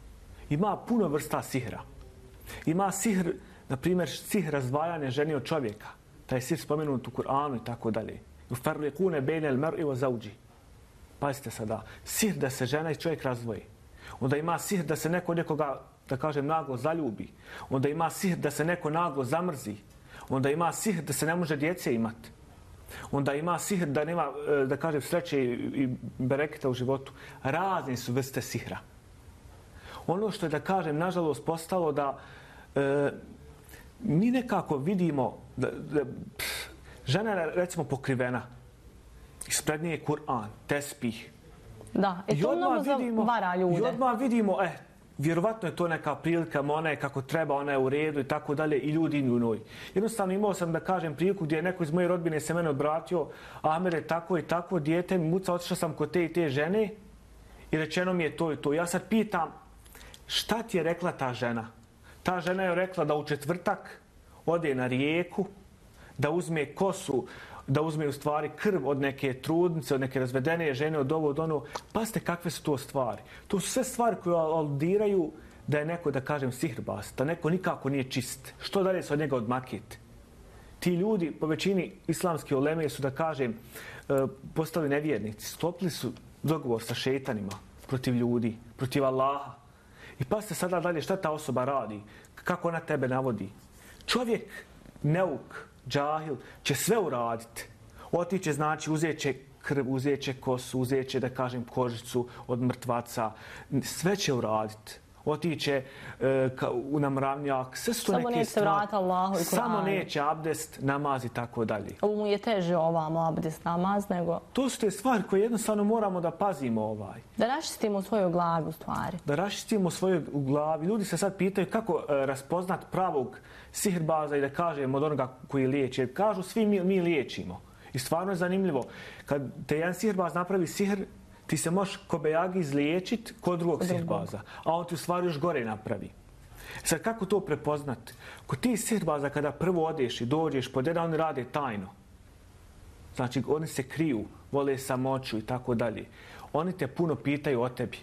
Ima puno vrsta sihra. Ima sihr, na primjer, sihr razdvajanja žene od čovjeka. Taj sihr spomenut u Kur'anu i tako dalje. Ufarliqune bejne al-mar'i wa zawji. Pazite sada, sihr da se žena i čovjek razdvoji. Onda ima sihr da se neko nekoga, da kažem, naglo zaljubi. Onda ima sihr da se neko naglo zamrzi. Onda ima sihr da se ne može djece imati. Onda ima sihr da nema, da kažem, sreće i bereketa u životu. Razne su vrste sihra. Ono što je, da kažem, nažalost postalo da e, mi nekako vidimo da, da pff, žena je, recimo, pokrivena. Ispred nje je Kur'an, tespih. Da, i to mnogo zavara ljude. I odmah vidimo, eh, vjerovatno je to neka prilika, ona je kako treba, ona je u redu i tako dalje, i ljudi u njoj. Jednostavno imao sam, da kažem, priliku gdje je neko iz moje rodbine se mene obratio, Amer je tako i tako, dijete mi muca, otišao sam kod te i te žene i rečeno mi je to i to. Ja sad pitam, šta ti je rekla ta žena? Ta žena je rekla da u četvrtak ode na rijeku, da uzme kosu, da uzme u stvari krv od neke trudnice, od neke razvedene žene, od ovo, od ono. Pazite kakve su to stvari. To su sve stvari koje aludiraju da je neko, da kažem, sihirbaz, da neko nikako nije čist. Što dalje se od njega odmakiti? Ti ljudi, po većini islamske uleme, su, da kažem, postali nevjernici. Sklopili su dogovor sa šeitanima protiv ljudi, protiv Allaha. I pazite sada dalje šta ta osoba radi, kako ona tebe navodi. Čovjek, neuk, džahil, će sve uraditi. Otiće, znači, uzet će krv, uzet će kosu, uzet će, da kažem, kožicu od mrtvaca. Sve će uraditi. Otiće e, ka, u namravnjak, sve su to samo neke stvari. Allahu i samo neće abdest, namaz i tako dalje. Ovo mu je teže ovamo abdest, namaz, nego... To su te stvari koje jednostavno moramo da pazimo ovaj. Da raščistimo svoju glavu stvari. Da raščistimo svoju glavi. Ljudi se sad pitaju kako e, raspoznat pravog sihirbaza i da kažem od onoga koji liječi. Jer kažu svi mi, mi liječimo. I stvarno je zanimljivo. Kad te jedan sihirbaz napravi sihir, ti se možeš ko bejagi izliječiti kod drugog sihirbaza, a on ti u stvari još gore napravi. Sad, kako to prepoznati? Kod ti sihirbaza kada prvo odeš i dođeš pod jedan, oni rade tajno. Znači, oni se kriju, vole samoću i tako dalje. Oni te puno pitaju o tebi.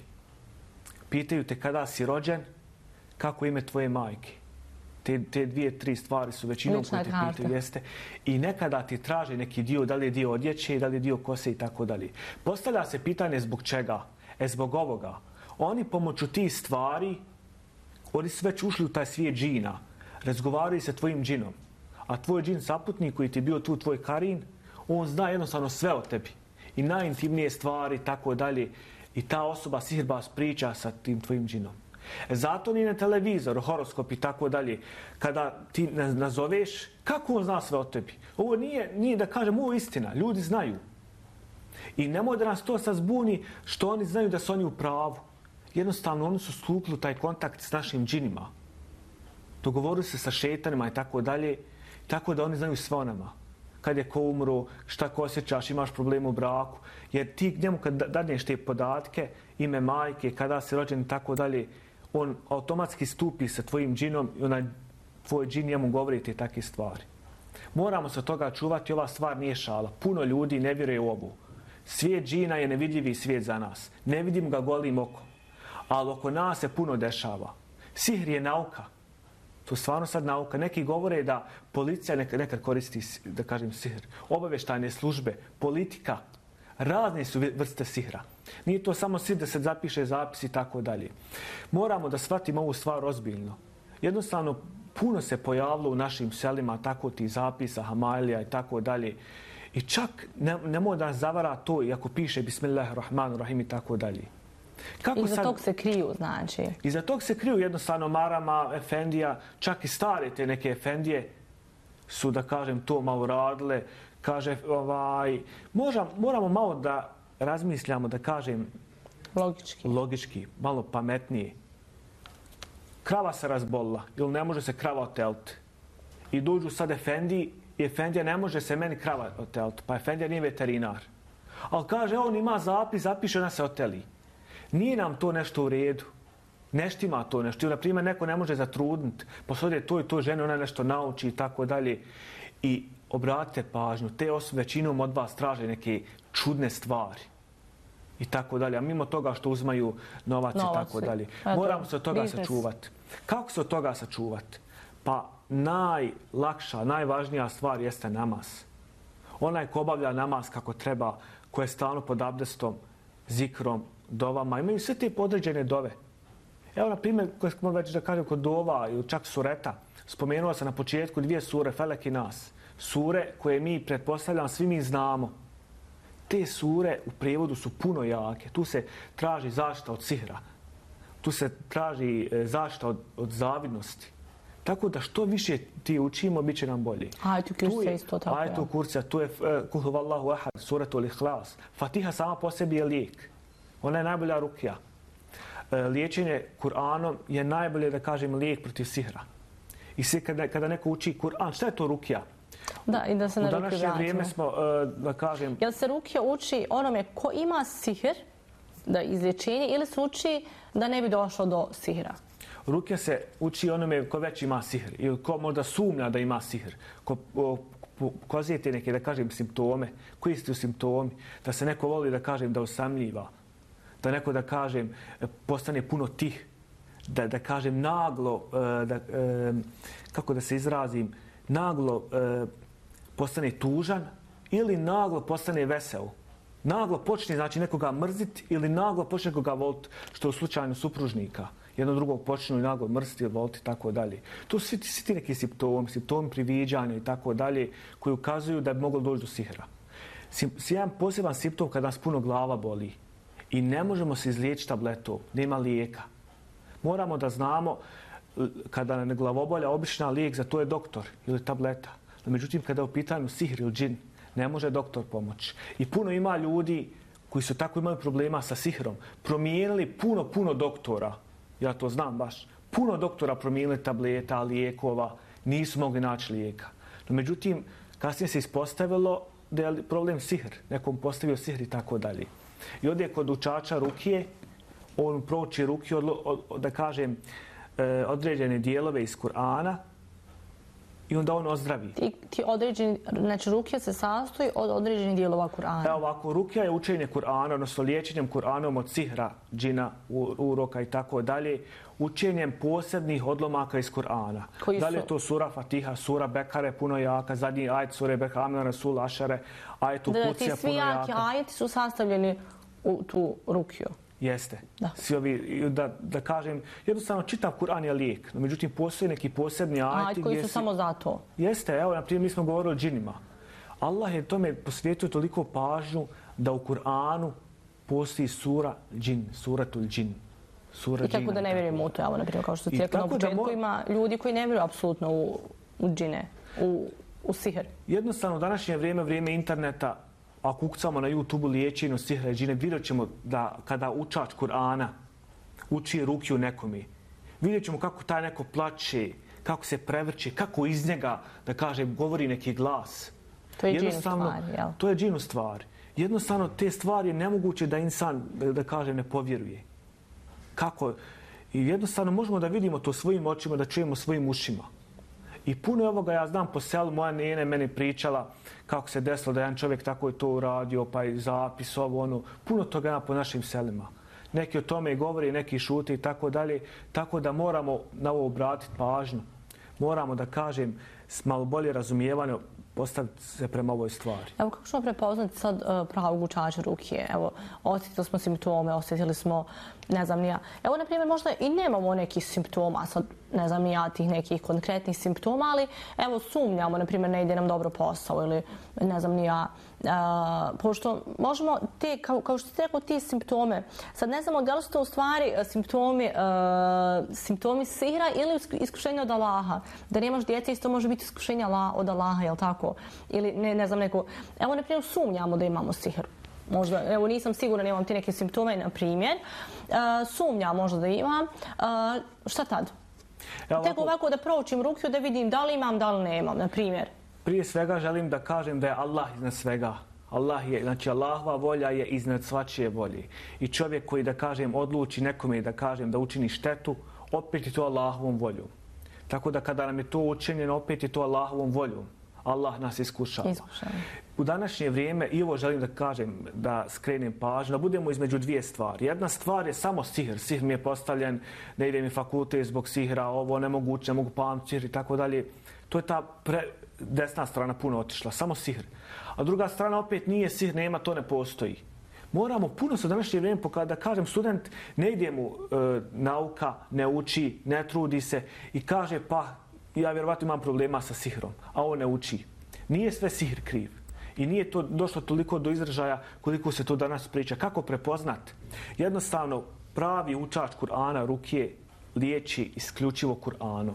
Pitaju te kada si rođen, kako ime tvoje majke. Te, te dvije, tri stvari su većinom koje te pitaju, jeste. I nekada ti traže neki dio, da li je dio odjeće, da li je dio kose i tako dalje. Postavlja se pitanje zbog čega? E, zbog ovoga. Oni pomoću tih stvari, oni su već ušli u taj svijet džina. Razgovaraju se tvojim džinom. A tvoj džin saputnik koji ti je bio tu, tvoj karin, on zna jednostavno sve o tebi. I najintimnije stvari, tako dalje. I ta osoba, sihirbaz, priča sa tim tvojim džinom. Zato ni na televizoru, horoskop i tako dalje, kada ti nazoveš, kako on zna sve o tebi? Ovo nije, nije da kažem, ovo je istina. Ljudi znaju. I nemoj da nas to sad zbuni što oni znaju da su oni u pravu. Jednostavno, oni su stupili taj kontakt s našim džinima. Dogovorili se sa šetanima i tako dalje, tako da oni znaju sve o nama. Kad je ko umro, šta ko osjećaš, imaš problem u braku. Jer ti njemu kad dadneš te podatke, ime majke, kada si rođen i tako dalje, on automatski stupi sa tvojim džinom i onaj tvoj džin njemu govori te takve stvari. Moramo se od toga čuvati, ova stvar nije šala. Puno ljudi ne vjeruje u ovu. Svijet džina je nevidljivi svijet za nas. Ne vidim ga golim okom. Ali oko nas se puno dešava. Sihr je nauka. To je stvarno sad nauka. Neki govore da policija nekad, nekad koristi, da kažem, sihr. Obavještajne službe, politika, razne su vrste sihra. Nije to samo sihr da se zapiše zapis i tako dalje. Moramo da shvatimo ovu stvar ozbiljno. Jednostavno, puno se pojavilo u našim selima tako ti zapisa, hamailija i tako dalje. I čak ne, nemoj da nas zavara to, iako piše Bismillahirrahmanirrahim i tako dalje. Kako I za sad, tog se kriju, znači? I za tog se kriju jednostavno marama, efendija, čak i stare te neke efendije su, da kažem, to malo radile. Kaže, ovaj, možem, moramo malo da razmišljamo, da kažem, logički, logički malo pametnije. Krava se razbolila, ili ne može se krava oteliti. I dođu sad efendiji i efendija ne može se meni krava oteliti, pa efendija nije veterinar. Ali kaže, on ima zapis, zapiše, ona se oteli. Nije nam to nešto u redu. Nešto ima to nešto. Na primjer, neko ne može zatrudniti. Posodje to i to žene, ona nešto nauči i tako dalje. I obratite pažnju, te osobe većinom od vas traže neke čudne stvari. I tako dalje. A mimo toga što uzmaju novac, novac i tako dalje. Moramo se od toga biznes. sačuvati. Kako se od toga sačuvati? Pa najlakša, najvažnija stvar jeste namaz. Onaj ko obavlja namaz kako treba, ko je stalno pod abdestom, zikrom, dovama, imaju sve te podređene dove. Evo, na primjer, koje smo već da kažem kod dova ili čak sureta, spomenuo sam na početku dvije sure, Felek i Nas. Sure koje mi, pretpostavljam, svi mi znamo. Te sure u prijevodu su puno jake. Tu se traži zaštita od sihra. Tu se traži zaštita od, od zavidnosti. Tako da što više ti učimo, bit će nam bolje. Ajetu kursa isto tako. Ajetu kursa, tu je Kul huvallahu ahad, suratul ihlas. Fatiha sama po sebi je lijek. Ona je najbolja rukija. Liječenje Kur'anom je najbolje, da kažem, lijek protiv sihra. I sve kada, kada neko uči Kur'an, šta je to rukija? Da, i da se na rukiju vratimo. U današnje vrijeme smo, da kažem... Jel se rukija uči onome ko ima sihr, da izlječenje, ili se uči da ne bi došlo do sihra? Rukija se uči onome ko već ima sihr, ili ko možda sumnja da ima sihr, ko pokazuje te neke, da kažem, simptome, koji su simptomi, da se neko voli, da kažem, da osamljiva, da neko, da kažem, postane puno tih, da, da kažem, naglo, da, kako da se izrazim, naglo postane tužan ili naglo postane vesel. Naglo počne, znači, nekoga mrziti ili naglo počne nekoga voliti, što je u slučaju supružnika. Jedno drugog počnu i naglo mrziti ili voliti i tako dalje. To su svi, svi ti neki simptomi, simptomi priviđanja i tako dalje, koji ukazuju da bi moglo doći do sihra. Jedan poseban simptom kada nas puno glava boli i ne možemo se izliječiti tabletom, nema lijeka. Moramo da znamo kada nam je glavobolja, obična lijek za to je doktor ili tableta. No, međutim, kada je u pitanju sihr ili džin, ne može doktor pomoći. I puno ima ljudi koji su tako imali problema sa sihrom, promijenili puno, puno doktora, ja to znam baš, puno doktora promijenili tableta, lijekova, nisu mogli naći lijeka. No, međutim, kasnije se ispostavilo da je problem sihr, nekom postavio sihr i tako dalje. I ovdje kod učača rukije, on prouči rukiju, od, od, da kažem, e, određene dijelove iz Kur'ana i onda on ozdravi. Ti, ti određeni, znači rukija se sastoji od određenih dijelova Kur'ana. Evo ovako, rukija je učenje Kur'ana, odnosno liječenjem Kur'anom od sihra, džina, uroka i tako dalje, učenjem posebnih odlomaka iz Kur'ana. Da li je to sura Fatiha, sura Bekare, puno jaka, zadnji ajet sure Bekare, Amna Rasul, Ašare, ajet u Kucija, puno jaka. Ti svi jaki ajeti su sastavljeni u tu rukiju. Jeste. Da. Svi ovi, da, da kažem, jednostavno čitav Kur'an je lijek, no međutim postoje neki posebni ajeti. Ajeti koji su si... samo za to. Jeste, evo, na primjer, mi smo govorili o džinima. Allah je tome posvijetio toliko pažnju da u Kur'anu postoji sura džin, suratul džin. Sura I tako da ne vjerujemo u to, evo, na primjer, kao što ste rekli na početku, mo... ima ljudi koji ne vjeruju apsolutno u, u džine, u, u sihr. Jednostavno, u današnje vrijeme, vrijeme interneta, ako ukucamo na YouTube liječenju sihra i džine, vidjet ćemo da kada učač Kur'ana uči rukiju nekome, vidjet ćemo kako taj neko plače, kako se prevrće, kako iz njega, da kažem, govori neki glas. To je džinu stvar, jel? To je džinu stvar. Jednostavno, te stvari je nemoguće da insan, da, da kažem, ne povjeruje. Kako? I jednostavno možemo da vidimo to svojim očima, da čujemo svojim ušima. I puno ovoga ja znam po selu, moja nene meni pričala kako se desilo da jedan čovjek tako je to uradio, pa i zapis ovo, ono, puno toga ima po našim selima. Neki o tome i govori, neki šute i tako dalje, tako da moramo na ovo obratiti pažnju. Moramo da kažem s malo bolje razumijevanje postaviti se prema ovoj stvari. Evo kako ćemo prepoznati sad uh, pravog učača rukije? Evo, osjetili smo simptome, osjetili smo, ne znam ni ja. Evo, na primjer, možda i nemamo nekih simptoma, sad ne znam ni ja tih nekih konkretnih simptoma, ali evo sumnjamo, na primjer, ne ide nam dobro posao ili ne znam ni ja. Uh, pošto možemo te, kao, kao što ste rekao, ti simptome, sad ne znamo da li su to u stvari simptomi, uh, simptomi sihra ili iskušenja od Allaha. Da nemaš djece, isto može biti iskušenja od Allaha, jel tako? Ili ne, ne znam neko, evo na primjer sumnjamo da imamo sihr. Možda, evo nisam sigurna, nemam ti neke simptome, na primjer. Uh, sumnja možda da imam. Uh, šta tad? Ja, ovako... Tek ovako da proučim rukiju da vidim da li imam, da li nemam, na primjer. Prije svega želim da kažem da je Allah iznad svega. Allah je, znači Allahova volja je iznad svačije volje. I čovjek koji, da kažem, odluči nekome da kažem da učini štetu, opet je to Allahovom voljom. Tako da kada nam je to učinjeno, opet je to Allahovom voljom. Allah nas iskušava. Iskušava. U današnje vrijeme, i ovo želim da kažem, da skrenem pažnju, da budemo između dvije stvari. Jedna stvar je samo sihr. Sihr mi je postavljen, ne ide mi fakultet zbog sihra, ovo nemoguće, ne mogu pamtiti sihr i tako dalje. To je ta pre, desna strana puno otišla, samo sihr. A druga strana opet nije sihr, nema, to ne postoji. Moramo puno se u današnje vrijeme pokazati, da kažem, student ne ide mu e, nauka, ne uči, ne trudi se i kaže pa ja vjerovatno imam problema sa sihrom, a on ne uči. Nije sve sihr kriv. I nije to došlo toliko do izražaja koliko se to danas priča. Kako prepoznat? Jednostavno, pravi učač Kur'ana rukije liječi isključivo Kur'anom.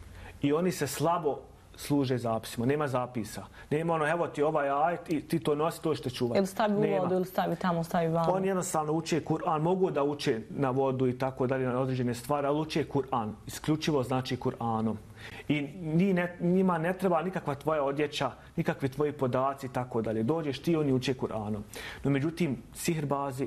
I oni se slabo služe zapisima. Nema zapisa. Nema ono, evo ti ovaj ajet i ti to nosi, to što čuvati. Ili stavi u vodu, ili stavi tamo, stavi vamo. Oni jednostavno uče Kur'an. Mogu da uče na vodu i tako dalje, na određene stvari, ali uče Kur'an. Isključivo znači Kur'anom. I ne, njima ne treba nikakva tvoja odjeća, nikakvi tvoji podaci i tako dalje. Dođeš ti, oni uče Kur'anom. No međutim, sihrbazi,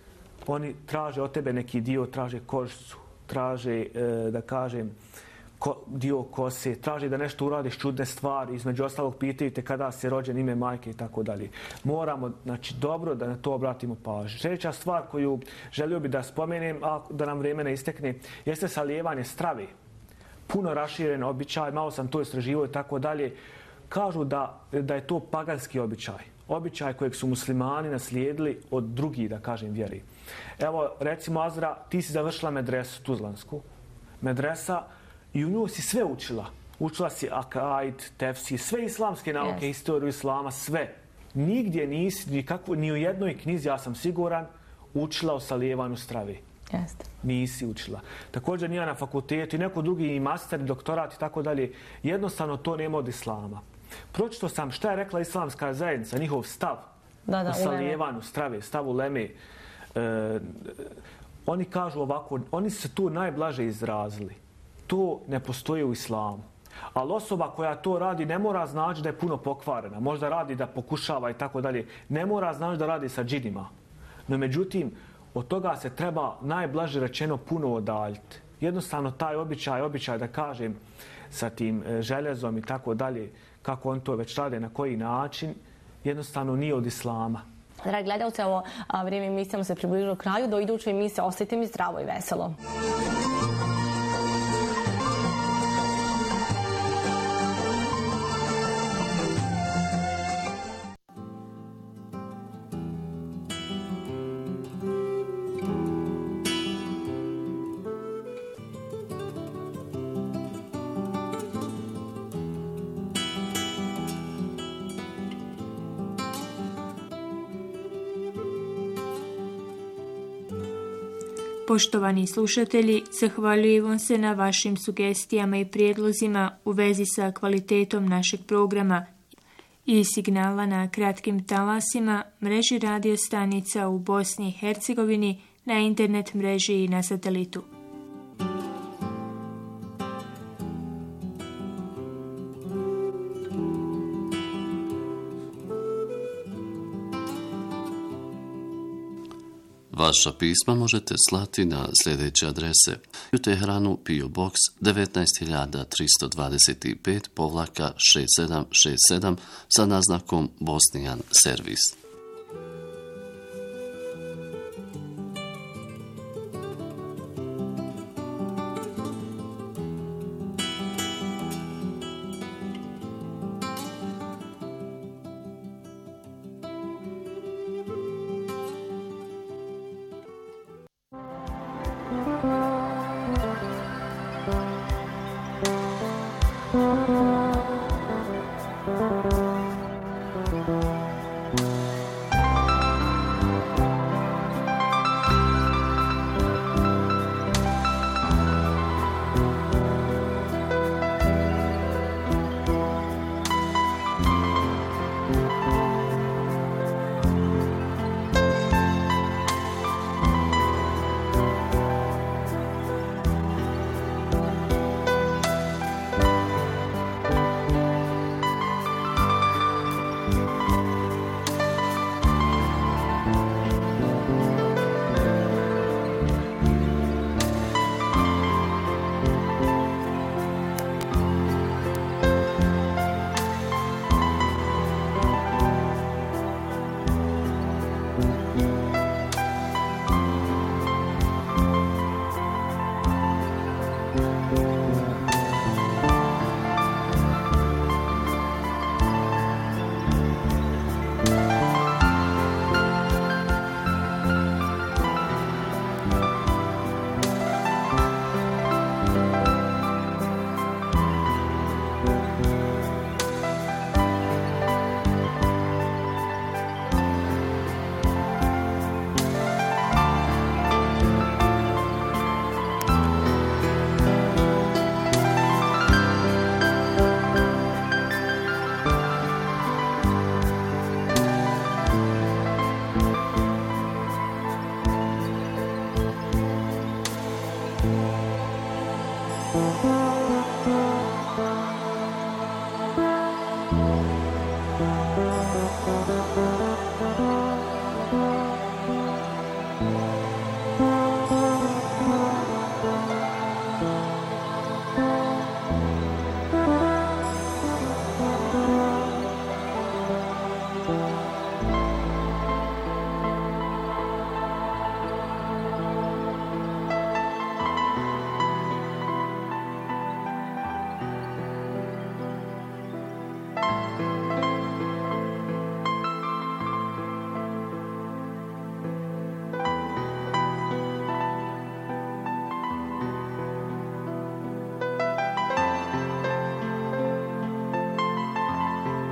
oni traže od tebe neki dio, traže kožicu, traže, e, da kažem, ko, dio kose, traže da nešto uradiš čudne stvari, između ostalog pitaju te kada si rođen, ime majke i tako dalje. Moramo, znači, dobro da na to obratimo pažnju. Sljedeća stvar koju želio bi da spomenem, a da nam vrijeme ne istekne, jeste salijevanje strave. Puno raširen običaj, malo sam to istraživao i tako dalje. Kažu da, da je to paganski običaj. Običaj kojeg su muslimani naslijedili od drugih, da kažem, vjeri. Evo, recimo, Azra, ti si završila medresu Tuzlansku. Medresa, i u nju si sve učila. Učila si akaid, tefsir, sve islamske nauke, yes. Historiju islama, sve. nigdje nisi, nikakvo, ni u jednoj knjizi, ja sam siguran, učila o salijevanju strave. Jeste. Nisi učila. Također nije na fakultetu i neko drugi i master, i doktorat i tako dalje. Jednostavno to nema od islama. Pročito sam šta je rekla islamska zajednica, njihov stav da, da, o salijevanju strave, stav uleme. E, oni kažu ovako, oni se tu najblaže izrazili. To ne postoji u islamu. Ali osoba koja to radi ne mora znači da je puno pokvarena. Možda radi da pokušava i tako dalje. Ne mora znači da radi sa džinima. No međutim, od toga se treba najblaže rečeno puno odaljiti. Jednostavno taj običaj, običaj da kažem sa tim željezom i tako dalje, kako on to već rade, na koji način, jednostavno nije od islama. Dragi gledalci, ovo vrijeme emisijama se približilo kraju. Do iduće emisije ostajte mi zdravo i veselo. Poštovani slušatelji, zahvaljujem se na vašim sugestijama i prijedlozima u vezi sa kvalitetom našeg programa i signala na kratkim talasima, mreži radio stanica u Bosni i Hercegovini, na internet mreži i na satelitu. Vaša pisma možete slati na sljedeće adrese: u Teheranu P O Box devetnaest hiljada tristo dvadeset pet povlaka šest sedam šest sedam sa naznakom Bosnijan servis.